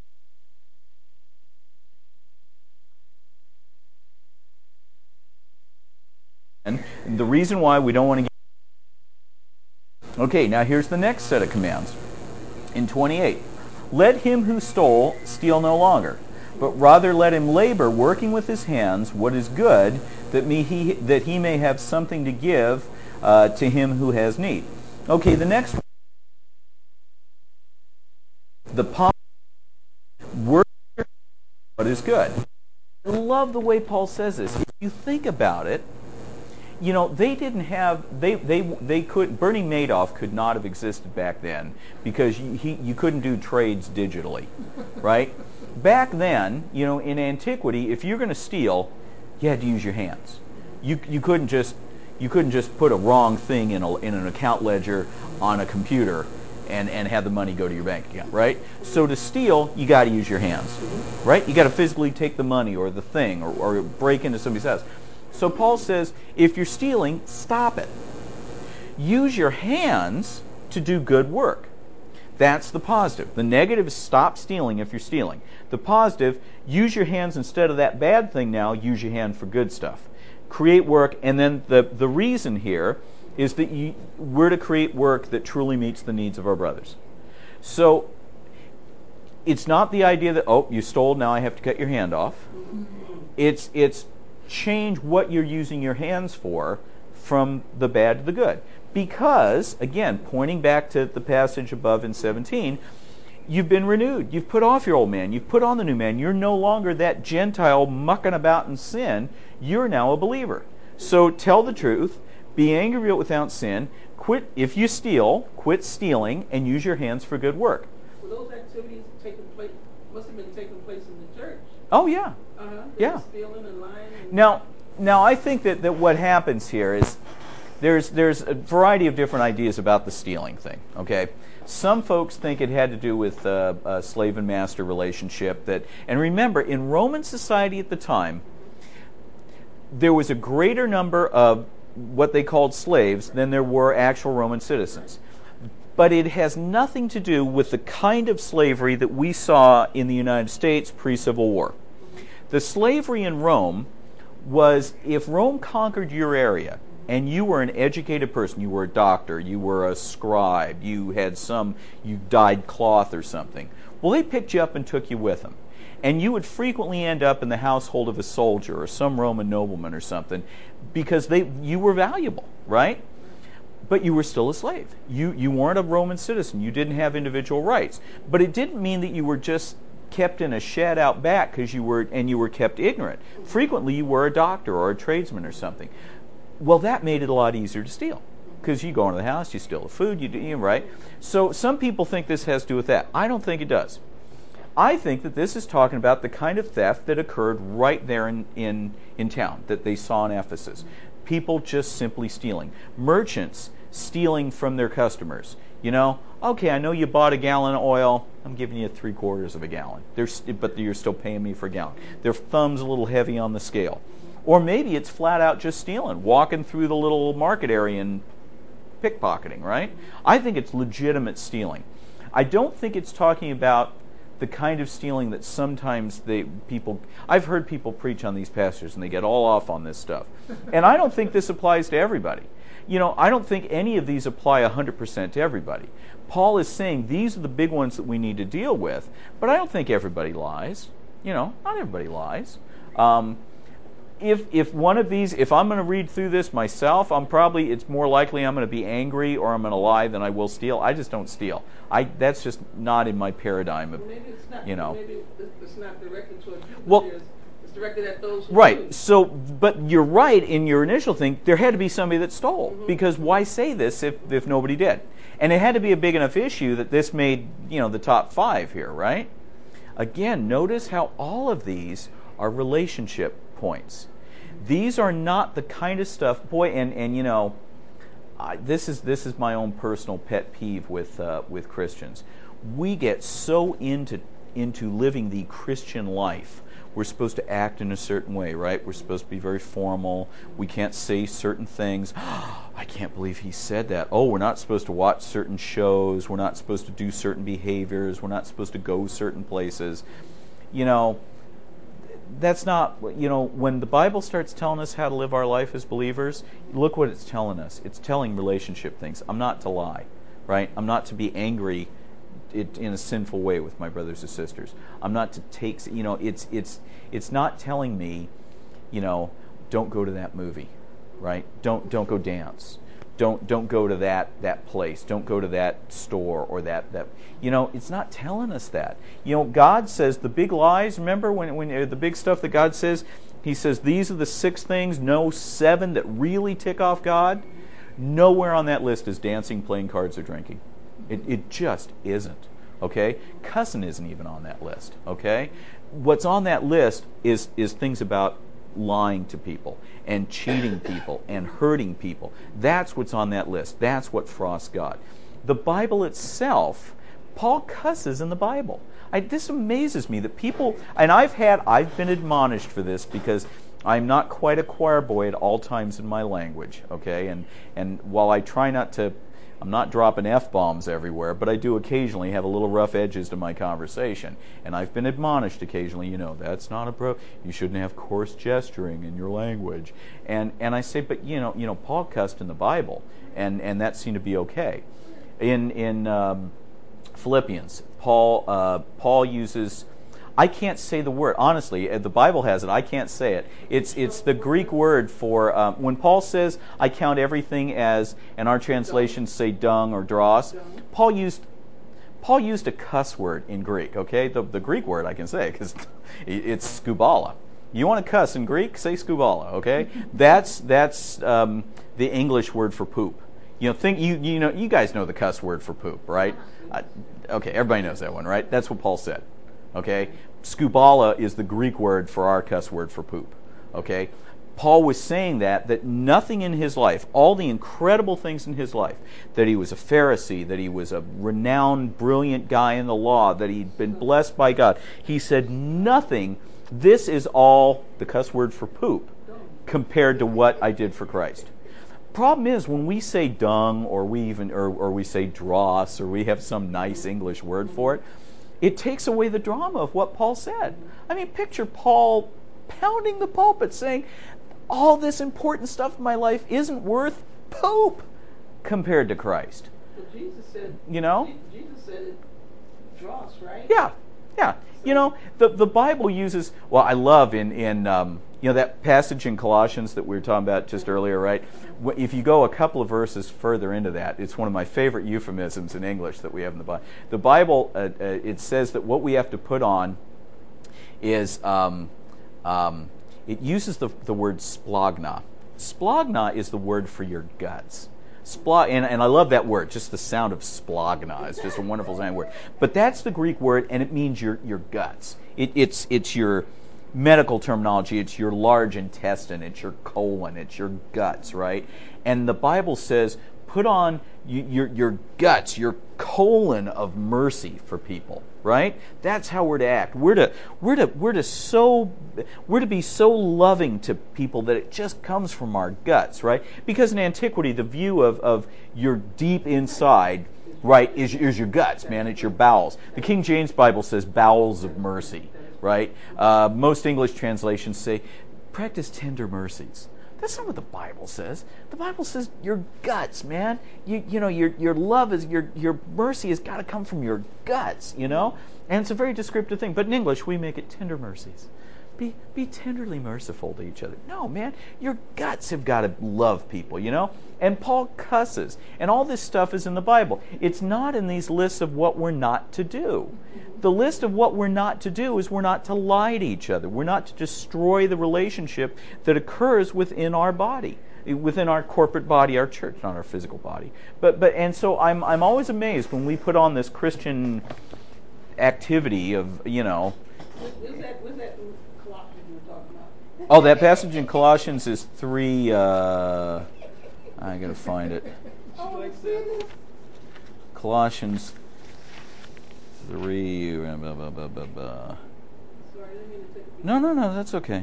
Speaker 1: And the reason why we don't want to get... Okay, now here's the next set of commands. In twenty-eight, let him who stole steal no longer, but rather let him labor, working with his hands what is good, that, me, he, that he may have something to give uh, to him who has need. Okay, the next one. The positive, work what is good. I love the way Paul says this. If you think about it, you know, they didn't have, they, they, they could, Bernie Madoff could not have existed back then, because you, he, you couldn't do trades digitally, right? Back then, you know, in antiquity, if you're going to steal, you had to use your hands. You, you couldn't just, you couldn't just put a wrong thing in, a, in an account ledger on a computer and, and have the money go to your bank account, right? So to steal, you got to use your hands, right? You got to physically take the money or the thing, or, or break into somebody's house. So Paul says, if you're stealing, stop it. Use your hands to do good work. That's the positive. The negative is stop stealing if you're stealing. The positive, use your hands instead of that bad thing now, use your hand for good stuff. Create work, and then the, the reason here is that you, we're to create work that truly meets the needs of our brothers. So it's not the idea that, oh, you stole, now I have to cut your hand off. It's it's change what you're using your hands for from the bad to the good. Because, again, pointing back to the passage above in seventeen, you've been renewed. You've put off your old man. You've put on the new man. You're no longer that Gentile mucking about in sin. You're now a believer. So tell the truth. Be angry without sin. Quit. If you steal, quit stealing and use your hands for good work.
Speaker 3: Well, those activities taking place must have been taking place in the church.
Speaker 1: Oh, yeah.
Speaker 3: Uh-huh.
Speaker 1: Yeah.
Speaker 3: Stealing and lying. And
Speaker 1: Now, now I think that, that what happens here is there's there's a variety of different ideas about the stealing thing. Okay, some folks think it had to do with uh, a slave and master relationship. That, and remember, in Roman society at the time, there was a greater number of what they called slaves than there were actual Roman citizens. But it has nothing to do with the kind of slavery that we saw in the United States pre-Civil War. The slavery in Rome was, if Rome conquered your area and you were an educated person, you were a doctor, you were a scribe, you had some, you dyed cloth or something, well, they picked you up and took you with them. And you would frequently end up in the household of a soldier or some Roman nobleman or something, because they you were valuable, right? But you were still a slave. You you weren't a Roman citizen. You didn't have individual rights. But it didn't mean that you were just kept in a shed out back because you were and you were kept ignorant. Frequently, you were a doctor or a tradesman or something. Well, that made it a lot easier to steal, because you go into the house, you steal the food, you do, right? So some people think this has to do with that. I don't think it does. I think that this is talking about the kind of theft that occurred right there in, in, in town that they saw in Ephesus. People just simply stealing. Merchants stealing from their customers. You know, okay, I know you bought a gallon of oil. I'm giving you three quarters of a gallon. There's, but you're still paying me for a gallon. Their thumb's a little heavy on the scale. Or maybe it's flat out just stealing, walking through the little market area and pickpocketing, right? I think it's legitimate stealing. I don't think it's talking about the kind of stealing that sometimes they people I've heard people preach on these passages and they get all off on this stuff. And I don't think this applies to everybody. you know, I don't think any of these apply one hundred percent to everybody. Paul is saying these are the big ones that we need to deal with, but I don't think everybody lies. You know, not everybody lies. Um, if if one of these, if I'm going to read through this myself, I'm probably, it's more likely I'm going to be angry or I'm going to lie than I will steal. I just don't steal. I that's just not in my paradigm of,
Speaker 3: Maybe it's not.
Speaker 1: you know.
Speaker 3: Maybe it's not directed toward you.
Speaker 1: Well,
Speaker 3: But it's directed at those who
Speaker 1: right.
Speaker 3: do.
Speaker 1: So, but you're right in your initial thing. There had to be somebody that stole,
Speaker 3: Mm-hmm.
Speaker 1: because why say this if if nobody did? And it had to be a big enough issue that this made, you know, the top five here, right? Again, notice how all of these are relationship points. These are not the kind of stuff, boy, and, and you know, I, this is this is my own personal pet peeve with uh, with Christians. We get so into into living the Christian life. We're supposed to act in a certain way, right? We're supposed to be very formal. We can't say certain things. I can't believe he said that. Oh, we're not supposed to watch certain shows. We're not supposed to do certain behaviors. We're not supposed to go certain places. You know, that's not, you know, when the Bible starts telling us how to live our life as believers, look what it's telling us. It's telling relationship things. I'm not to lie, right? I'm not to be angry it, in a sinful way with my brothers and sisters. I'm not to take, you know, it's it's it's not telling me, you know, don't go to that movie, right? Don't don't go dance. Don't don't go to that that place. Don't go to that store or that that. You know, it's not telling us that. You know, God says the big lies. Remember when when uh, the big stuff that God says, He says these are the six things. No seven that really tick off God. Nowhere on that list is dancing, playing cards, or drinking. It it just isn't. Okay, cussing isn't even on that list. Okay, what's on that list is is things about lying to people and cheating people and hurting people. That's what's on that list. That's what frosts God. The Bible itself, Paul cusses in the Bible. I, this amazes me that people, and I've had, I've been admonished for this because I'm not quite a choir boy at all times in my language, okay? And and while I try not to, I'm not dropping F-bombs everywhere, but I do occasionally have a little rough edges to my conversation. And I've been admonished occasionally, you know, that's not a pro, you shouldn't have coarse gesturing in your language. And and I say, but you know, you know, Paul cussed in the Bible, and, and that seemed to be okay. In in um, Philippians, Paul uh, Paul uses, I can't say the word. Honestly, the Bible has it. I can't say it. It's it's the Greek word for, um, when Paul says, I count everything as, and our translations say dung or dross, Paul used Paul used a cuss word in Greek, okay? The, the Greek word I can say, because it's skubala. You want to cuss in Greek? Say skubala, okay? That's that's um, the English word for poop. You know, think you you know you guys know the cuss word for poop, right? Uh, okay, everybody knows that one, right? That's what Paul said. Okay, skubala is the Greek word for our cuss word for poop. Okay, Paul was saying that that nothing in his life, all the incredible things in his life, that he was a Pharisee, that he was a renowned, brilliant guy in the law, that he'd been blessed by God. He said nothing. This is all the cuss word for poop compared to what I did for Christ. Problem is, when we say dung, or we even or, or we say dross, or we have some nice English word for it, it takes away the drama of what Paul said. I mean, picture Paul pounding the pulpit saying, all this important stuff in my life isn't worth poop compared to Christ.
Speaker 3: But Jesus said,
Speaker 1: you know,
Speaker 3: Jesus said it dross, right?
Speaker 1: Yeah, yeah. You know, the the Bible uses, well, I love in in um, you know, that passage in Colossians that we were talking about just earlier, right? If you go a couple of verses further into that, it's one of my favorite euphemisms in English that we have in the Bible. The Bible, uh, uh, it says that what we have to put on is, um, um, it uses the the word splagna. Splagna is the word for your guts. Spla- and, and I love that word, just the sound of splagna. It's just a wonderful sounding word. But that's the Greek word, and it means your your guts. It, it's it's your medical terminology. It's your large intestine. It's your colon. It's your guts, right? And the Bible says, put on your your guts, your colon of mercy for people, right? That's how we're to act. We're to we're to we're to so we're to be so loving to people that it just comes from our guts, right? Because in antiquity, the view of, of your deep inside, right, is is your guts, man. It's your bowels. The King James Bible says bowels of mercy, right? Uh, most English translations say practice tender mercies. That's not what the Bible says. The Bible says your guts, man. You you know your your love is your your mercy has got to come from your guts, you know. And it's a very descriptive thing. But in English, we make it tender mercies. Be be tenderly merciful to each other. No, man, your guts have got to love people, you know? And Paul cusses. And all this stuff is in the Bible. It's not in these lists of what we're not to do. The list of what we're not to do is we're not to lie to each other. We're not to destroy the relationship that occurs within our body, within our corporate body, our church, not our physical body. But but and so I'm I'm always amazed when we put on this Christian activity of, you know,
Speaker 3: Was that was that Colossians you were talking about?
Speaker 1: oh, that passage in Colossians is three. Uh, I gotta find it.
Speaker 3: Oh, it's this.
Speaker 1: Colossians three. Blah, blah, blah, blah, blah.
Speaker 3: Sorry, I didn't mean to take a
Speaker 1: No, no, no. That's okay.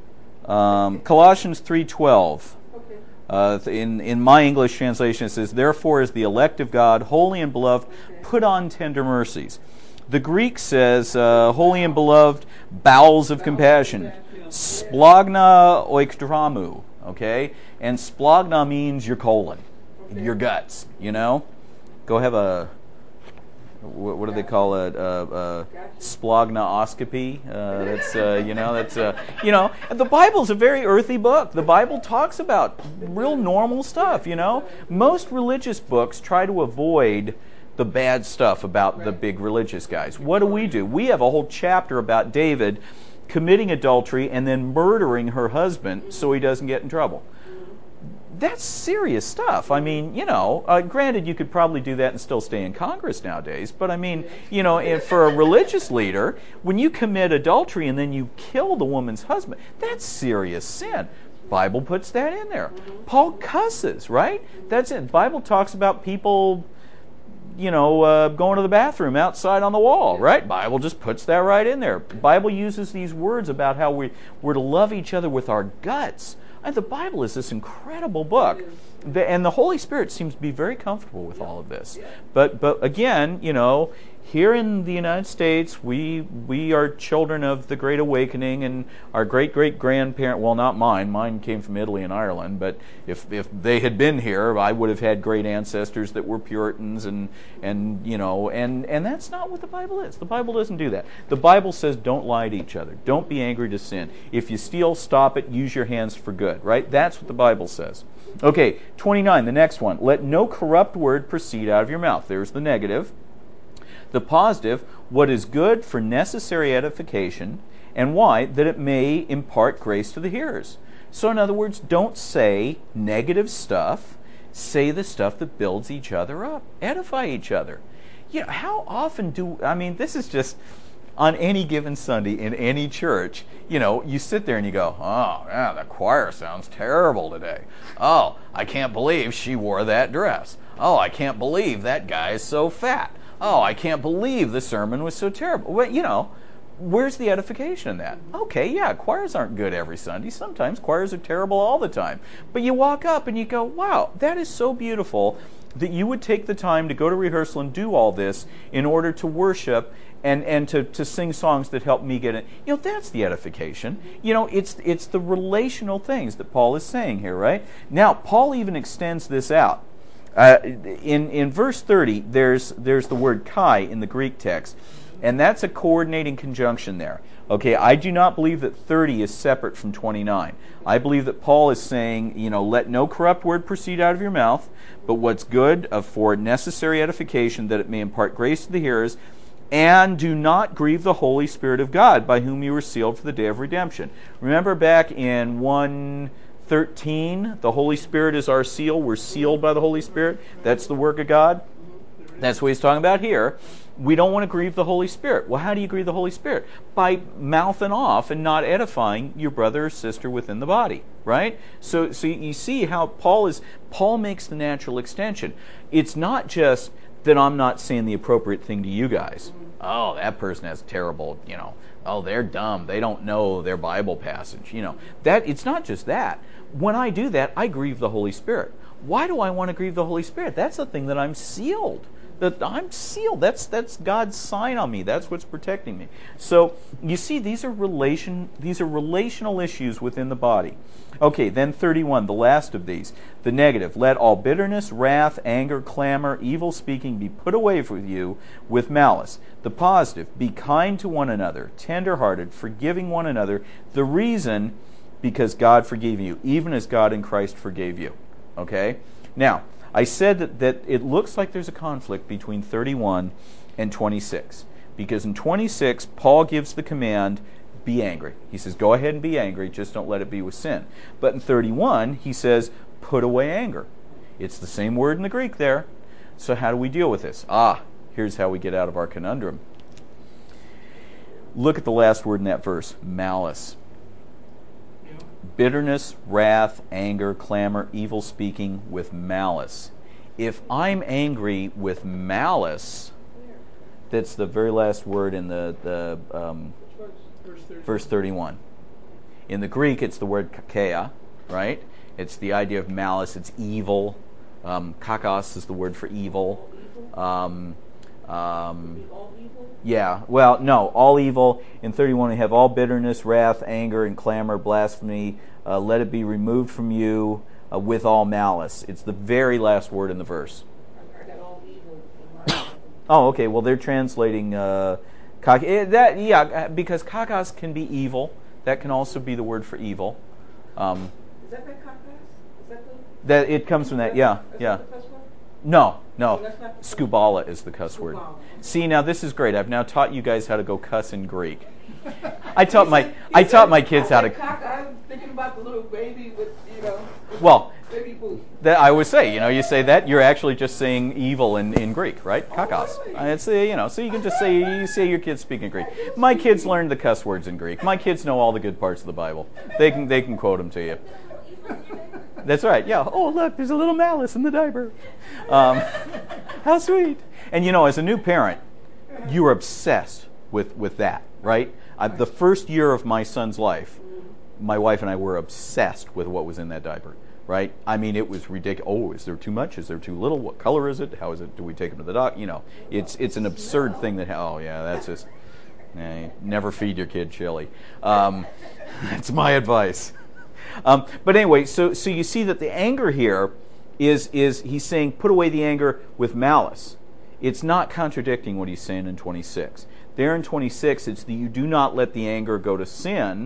Speaker 1: Um, Colossians three twelve.
Speaker 3: Okay.
Speaker 1: Uh, in in my English translation, it says, "Therefore, as the elect of God, holy and beloved, put on tender mercies." The Greek says, uh, "Holy and beloved, bowels of compassion." Splagna oikdramu, okay? And splagna means your colon,
Speaker 3: Okay.
Speaker 1: your guts, you know? Go have a, what, what do they call it? Uh, uh, splagnaoscopy. Uh, that's, uh, you know, that's, uh, you know, the Bible's a very earthy book. The Bible talks about real normal stuff, you know? Most religious books try to avoid the bad stuff about the big religious guys. What do we do? We have a whole chapter about David committing adultery and then murdering her husband so he doesn't get in trouble. That's serious stuff. I mean, you know, uh, granted, you could probably do that and still stay in Congress nowadays, but I mean, you know, and for a religious leader, when you commit adultery and then you kill the woman's husband, that's serious sin. Bible puts that in there. Paul cusses, right? That's it. Bible talks about people, you know, uh, going to the bathroom outside on the wall, right? Bible just puts that right in there. Bible uses these words about how we, we're to love each other with our guts. And the Bible is this incredible book. The, and the Holy Spirit seems to be very comfortable with all of this. But but again, you know, here in the United States, we we are children of the Great Awakening, and our great-great-grandparent, well, not mine, mine came from Italy and Ireland, but if if they had been here, I would have had great ancestors that were Puritans, and, and you know, and, and that's not what the Bible is. The Bible doesn't do that. The Bible says don't lie to each other. Don't be angry to sin. If you steal, stop it. Use your hands for good, right? That's what the Bible says. Okay, twenty-nine, the next one. Let no corrupt word proceed out of your mouth. There's the negative. The positive, what is good for necessary edification, and why? That it may impart grace to the hearers. So in other words, don't say negative stuff. Say the stuff that builds each other up. Edify each other. You know, how often do, I mean, this is just, on any given Sunday in any church, you know, you sit there and you go, oh, yeah, the choir sounds terrible today. Oh, I can't believe she wore that dress. Oh, I can't believe that guy is so fat. Oh, I can't believe the sermon was so terrible. Well, you know, where's the edification in that? Okay, yeah, choirs aren't good every Sunday. Sometimes choirs are terrible all the time. But you walk up and you go, wow, that is so beautiful that you would take the time to go to rehearsal and do all this in order to worship and, and to, to sing songs that help me get it. You know, that's the edification. You know, it's it's the relational things that Paul is saying here, right? Now, Paul even extends this out. Uh, in in verse thirty, there's there's the word kai in the Greek text, and that's a coordinating conjunction there. Okay, I do not believe that thirty is separate from twenty-nine. I believe that Paul is saying, you know, let no corrupt word proceed out of your mouth, but what's good uh, for necessary edification, that it may impart grace to the hearers, and do not grieve the Holy Spirit of God, by whom you were sealed for the day of redemption. Remember back in one thirteen, the Holy Spirit is our seal. We're sealed by the Holy Spirit. That's the work of God. That's what he's talking about here. We don't want to grieve the Holy Spirit. Well, how do you grieve the Holy Spirit? By mouthing off and not edifying your brother or sister within the body, right? So, so you see how Paul is. Paul makes the natural extension. It's not just that I'm not saying the appropriate thing to you guys. Oh, that person has terrible, you know, oh, they're dumb. They don't know their Bible passage. You know, that it's not just that. When I do that, I grieve the Holy Spirit. Why do I want to grieve the Holy Spirit? That's the thing that I'm sealed That I'm sealed. That's that's God's sign on me. That's what's protecting me. So you see, these are relation these are relational issues within the body. Okay, then thirty-one, the last of these, the negative. Let all bitterness, wrath, anger, clamor, evil speaking be put away from you with malice. The positive, be kind to one another, tender-hearted, forgiving one another. The reason, because God forgave you, even as God in Christ forgave you. Okay? Now, I said that, that it looks like there's a conflict between thirty-one and twenty-six. Because in twenty-six, Paul gives the command, be angry. He says, go ahead and be angry, just don't let it be with sin. But in thirty-one, he says, put away anger. It's the same word in the Greek there. So how do we deal with this? Ah, here's how we get out of our conundrum. Look at the last word in that verse, malice. Bitterness, wrath, anger, clamor, evil speaking with malice. If I'm angry with malice, that's the very last word in the, the um, verse thirty-one. In the Greek, it's the word kakeia, right? It's the idea of malice. It's evil. Um, kakos is the word for evil. Um, um, yeah, well, no, all evil. In thirty-one, we have all bitterness, wrath, anger, and clamor, blasphemy. Uh, let it be removed from you uh, with all malice. It's the very last word in the verse.
Speaker 3: I got all evil in my
Speaker 1: Oh, okay. Well, they're translating uh, kak- eh, that. Yeah, because kakos can be evil. That can also be the word for evil. Um,
Speaker 3: Is that that kakos? Is that the?
Speaker 1: that it comes from that. Yeah,
Speaker 3: Is
Speaker 1: yeah.
Speaker 3: that the cuss word?
Speaker 1: No, no.
Speaker 3: So that's not the cuss
Speaker 1: Scubala is the cuss word.
Speaker 3: Scubala, okay.
Speaker 1: See, now this is great. I've now taught you guys how to go cuss in Greek. I taught
Speaker 3: He
Speaker 1: my
Speaker 3: said-
Speaker 1: I
Speaker 3: he
Speaker 1: taught
Speaker 3: said-
Speaker 1: my kids
Speaker 3: I
Speaker 1: how
Speaker 3: said
Speaker 1: to.
Speaker 3: cock- I was thinking about the little baby with, you know, with
Speaker 1: Well,
Speaker 3: baby boot.
Speaker 1: that I would say, you know, you say that, you're actually just saying evil in, in Greek, right? Kakos.
Speaker 3: really?
Speaker 1: Uh, It's uh, you know, so you can just say you say your kids speak in Greek. My kids learned the cuss words in Greek. My kids know all the good parts of the Bible. They can they can quote them to you. That's right. Yeah. Oh, look, there's a little malice in the diaper. Um, how sweet. And you know, as a new parent, you are obsessed with with that, right? I, the first year of my son's life, my wife and I were obsessed with what was in that diaper, right? I mean, it was ridiculous. Oh, is there too much? Is there too little? What color is it? How is it? Do we take him to the doc? You know, it's it's an absurd thing that. Oh, yeah, that's just. Eh, never feed your kid chili. Um, that's my advice. Um, but anyway, so so you see that the anger here is is he's saying put away the anger with malice. It's not contradicting what he's saying in twenty-six. There in twenty-six, it's that you do not let the anger go to sin,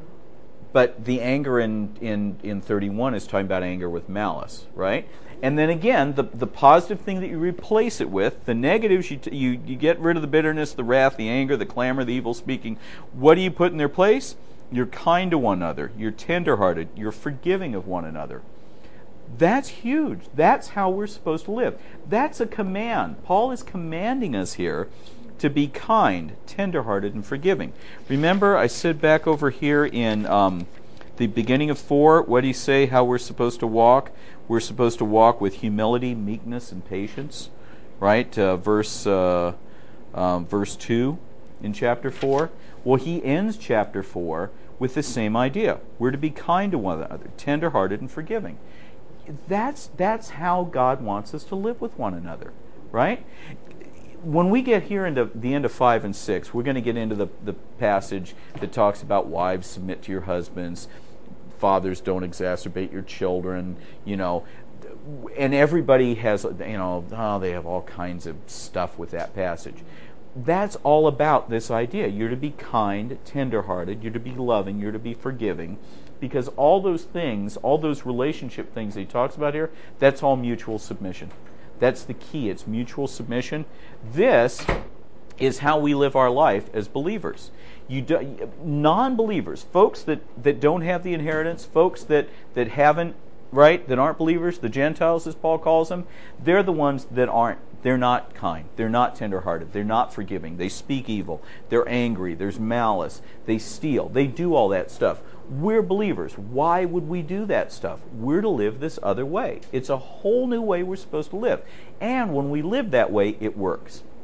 Speaker 1: but the anger in, in, in thirty-one is talking about anger with malice, right? And then again, the, the positive thing that you replace it with, the negatives, you, t- you, you get rid of the bitterness, the wrath, the anger, the clamor, the evil speaking. What do you put in their place? You're kind to one another. You're tenderhearted. You're forgiving of one another. That's huge. That's how we're supposed to live. That's a command. Paul is commanding us here to be kind, tenderhearted, and forgiving. Remember, I said back over here in um, the beginning of four, what do you say, how we're supposed to walk? We're supposed to walk with humility, meekness, and patience, right? Uh, verse uh, um, verse two in chapter four. Well, he ends chapter four with the same idea. We're to be kind to one another, tenderhearted, and forgiving. That's that's how God wants us to live with one another, right? When we get here into the end of five and six, we're going to get into the, the passage that talks about wives submit to your husbands, fathers don't exacerbate your children, you know, and everybody has, you know, oh, they have all kinds of stuff with that passage. That's all about this idea. You're to be kind, tenderhearted, you're to be loving, you're to be forgiving, because all those things, all those relationship things that he talks about here, that's all mutual submission. That's the key. It's mutual submission. This is how we live our life as believers. You do, non-believers, folks that, that don't have the inheritance, folks that, that haven't, right, that aren't believers, the Gentiles as Paul calls them, they're the ones that aren't. They're not kind. They're not tenderhearted. They're not forgiving. They speak evil. They're angry. There's malice. They steal. They do all that stuff. We're believers. Why would we do that stuff? We're to live this other way. It's a whole new way we're supposed to live. And when we live that way, it works.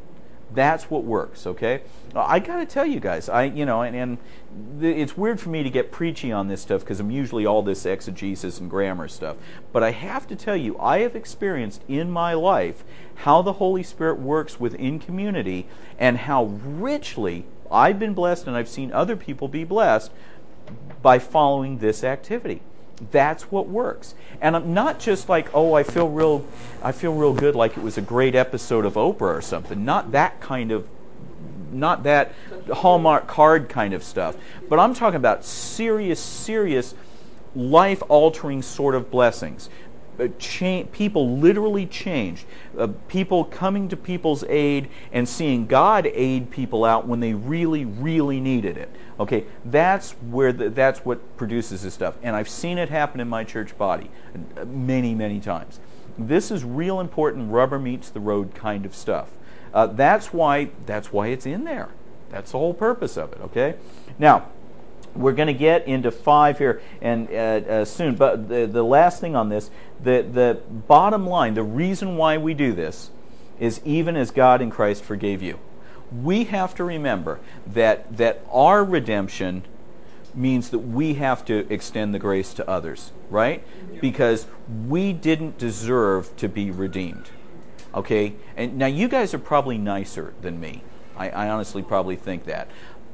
Speaker 1: That's what works, okay? I got to tell you guys, I you know, and, and th- it's weird for me to get preachy on this stuff because I'm usually all this exegesis and grammar stuff. But I have to tell you, I have experienced in my life how the Holy Spirit works within community and how richly I've been blessed and I've seen other people be blessed by following this activity. That's what works. And I'm not just like, oh, I feel real I feel real good like it was a great episode of Oprah or something. Not that kind of not that Hallmark card kind of stuff. But I'm talking about serious, serious life-altering sort of blessings. Uh, cha- people literally changed. Uh, people coming to people's aid and seeing God aid people out when they really, really needed it. Okay, that's where the, that's what produces this stuff, and I've seen it happen in my church body many, many times. This is real important, rubber meets the road kind of stuff. Uh, that's why that's why it's in there. That's the whole purpose of it. Okay, now. We're going to get into five here and uh, uh, soon, but the, the last thing on this, the, the bottom line, the reason why we do this is even as God in Christ forgave you. We have to remember that that our redemption means that we have to extend the grace to others, right? Because we didn't deserve to be redeemed. Okay? And now you guys are probably nicer than me. I, I honestly probably think that.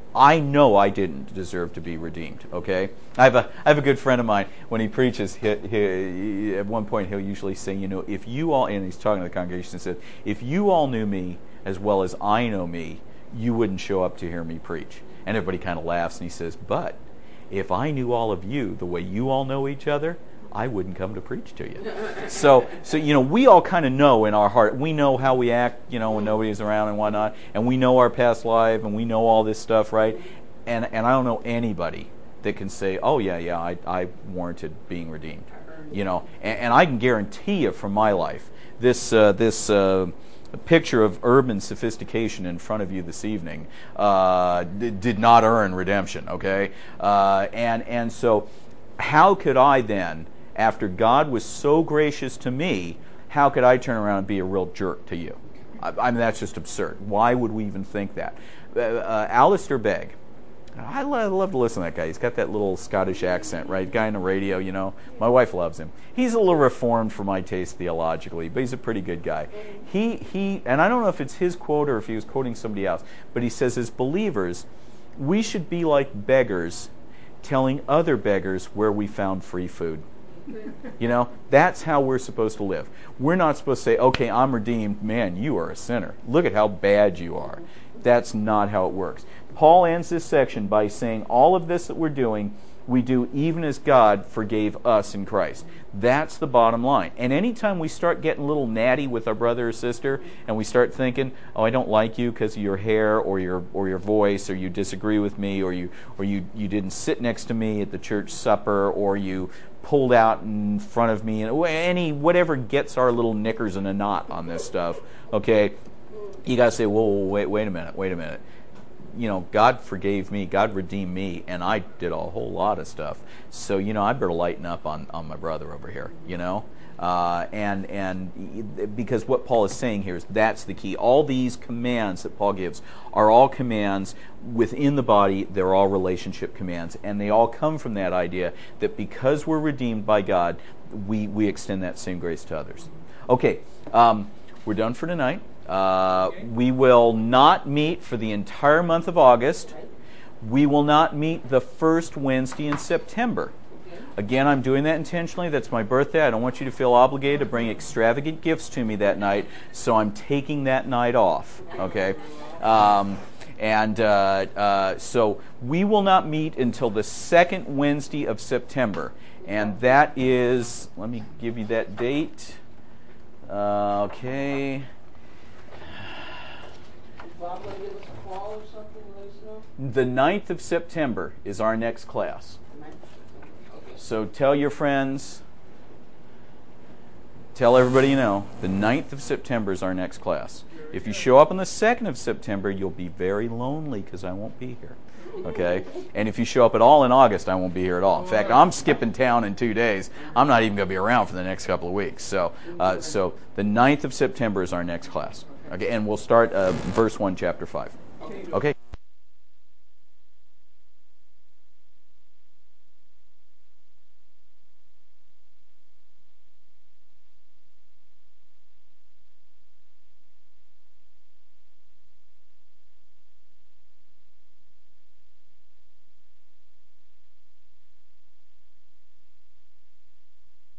Speaker 1: I know I didn't deserve to be redeemed, okay? I have a I have a good friend of mine, when he preaches, he, he, he, at one point he'll usually say, you know, if you all, and he's talking to the congregation, and said, if you all knew me as well as I know me, you wouldn't show up to hear me preach. And everybody kind of laughs, and he says, but if I knew all of you the way you all know each other, I wouldn't come to preach to you. So, so you know, we all kind of know in our heart. We know how we act, you know, when nobody's around and whatnot, and we know our past life, and we know all this stuff, right? And and I don't know anybody that can say, oh yeah, yeah, I I warranted being redeemed, you know. And, and I can guarantee you from my life, this uh, this. Uh, picture of urban sophistication in front of you this evening uh, d- did not earn redemption, okay? Uh, and and so, how could I then, after God was so gracious to me, how could I turn around and be a real jerk to you? I, I mean, that's just absurd. Why would we even think that? Uh, uh, Alistair Begg. I love, love to listen to that guy. He's got that little Scottish accent, right? Guy on the radio, you know. My wife loves him. He's a little reformed for my taste theologically, but he's a pretty good guy. He, he, and I don't know if it's his quote or if he was quoting somebody else, but he says, as believers, we should be like beggars telling other beggars where we found free food. You know, that's how we're supposed to live. We're not supposed to say, okay, I'm redeemed. Man, you are a sinner. Look at how bad you are. That's not how it works. Paul ends this section by saying all of this that we're doing, we do even as God forgave us in Christ. That's the bottom line. And anytime we start getting a little natty with our brother or sister, and we start thinking, "Oh, I don't like you because of your hair or your or your voice, or you disagree with me, or you or you you didn't sit next to me at the church supper, or you pulled out in front of me," and any whatever gets our little knickers in a knot on this stuff. Okay, you got to say, "Whoa, whoa, wait, wait a minute, wait a minute." You know, God forgave me, God redeemed me, and I did a whole lot of stuff. So, you know, I better lighten up on, on my brother over here, you know? Uh, and and because what Paul is saying here is that's the key. All these commands that Paul gives are all commands within the body. They're all relationship commands. And they all come from that idea that because we're redeemed by God, we, we extend that same grace to others. Okay, um, we're done for tonight. Uh, we will not meet for the entire month of August. We will not meet the first Wednesday in September. Again, I'm doing that intentionally. That's my birthday. I don't want you to feel obligated to bring extravagant gifts to me that night, so I'm taking that night off. Okay? Um, and uh, uh, so we will not meet until the second Wednesday of September. And that is, let me give you that date. Uh, okay.
Speaker 3: Bob, want to give us a call or something? Let us know.
Speaker 1: The ninth of September is our next class.
Speaker 3: The ninth of September. Okay.
Speaker 1: So tell your friends, tell everybody you know, the ninth of September is our next class. If you show up on the second of September, you'll be very lonely because I won't be here. Okay? And if you show up at all in August, I won't be here at all. In fact, I'm skipping town in two days. I'm not even going to be around for the next couple of weeks. So, uh, so the ninth of September is our next class. Okay, and we'll start uh, verse one, chapter five.
Speaker 3: Okay.
Speaker 1: Okay.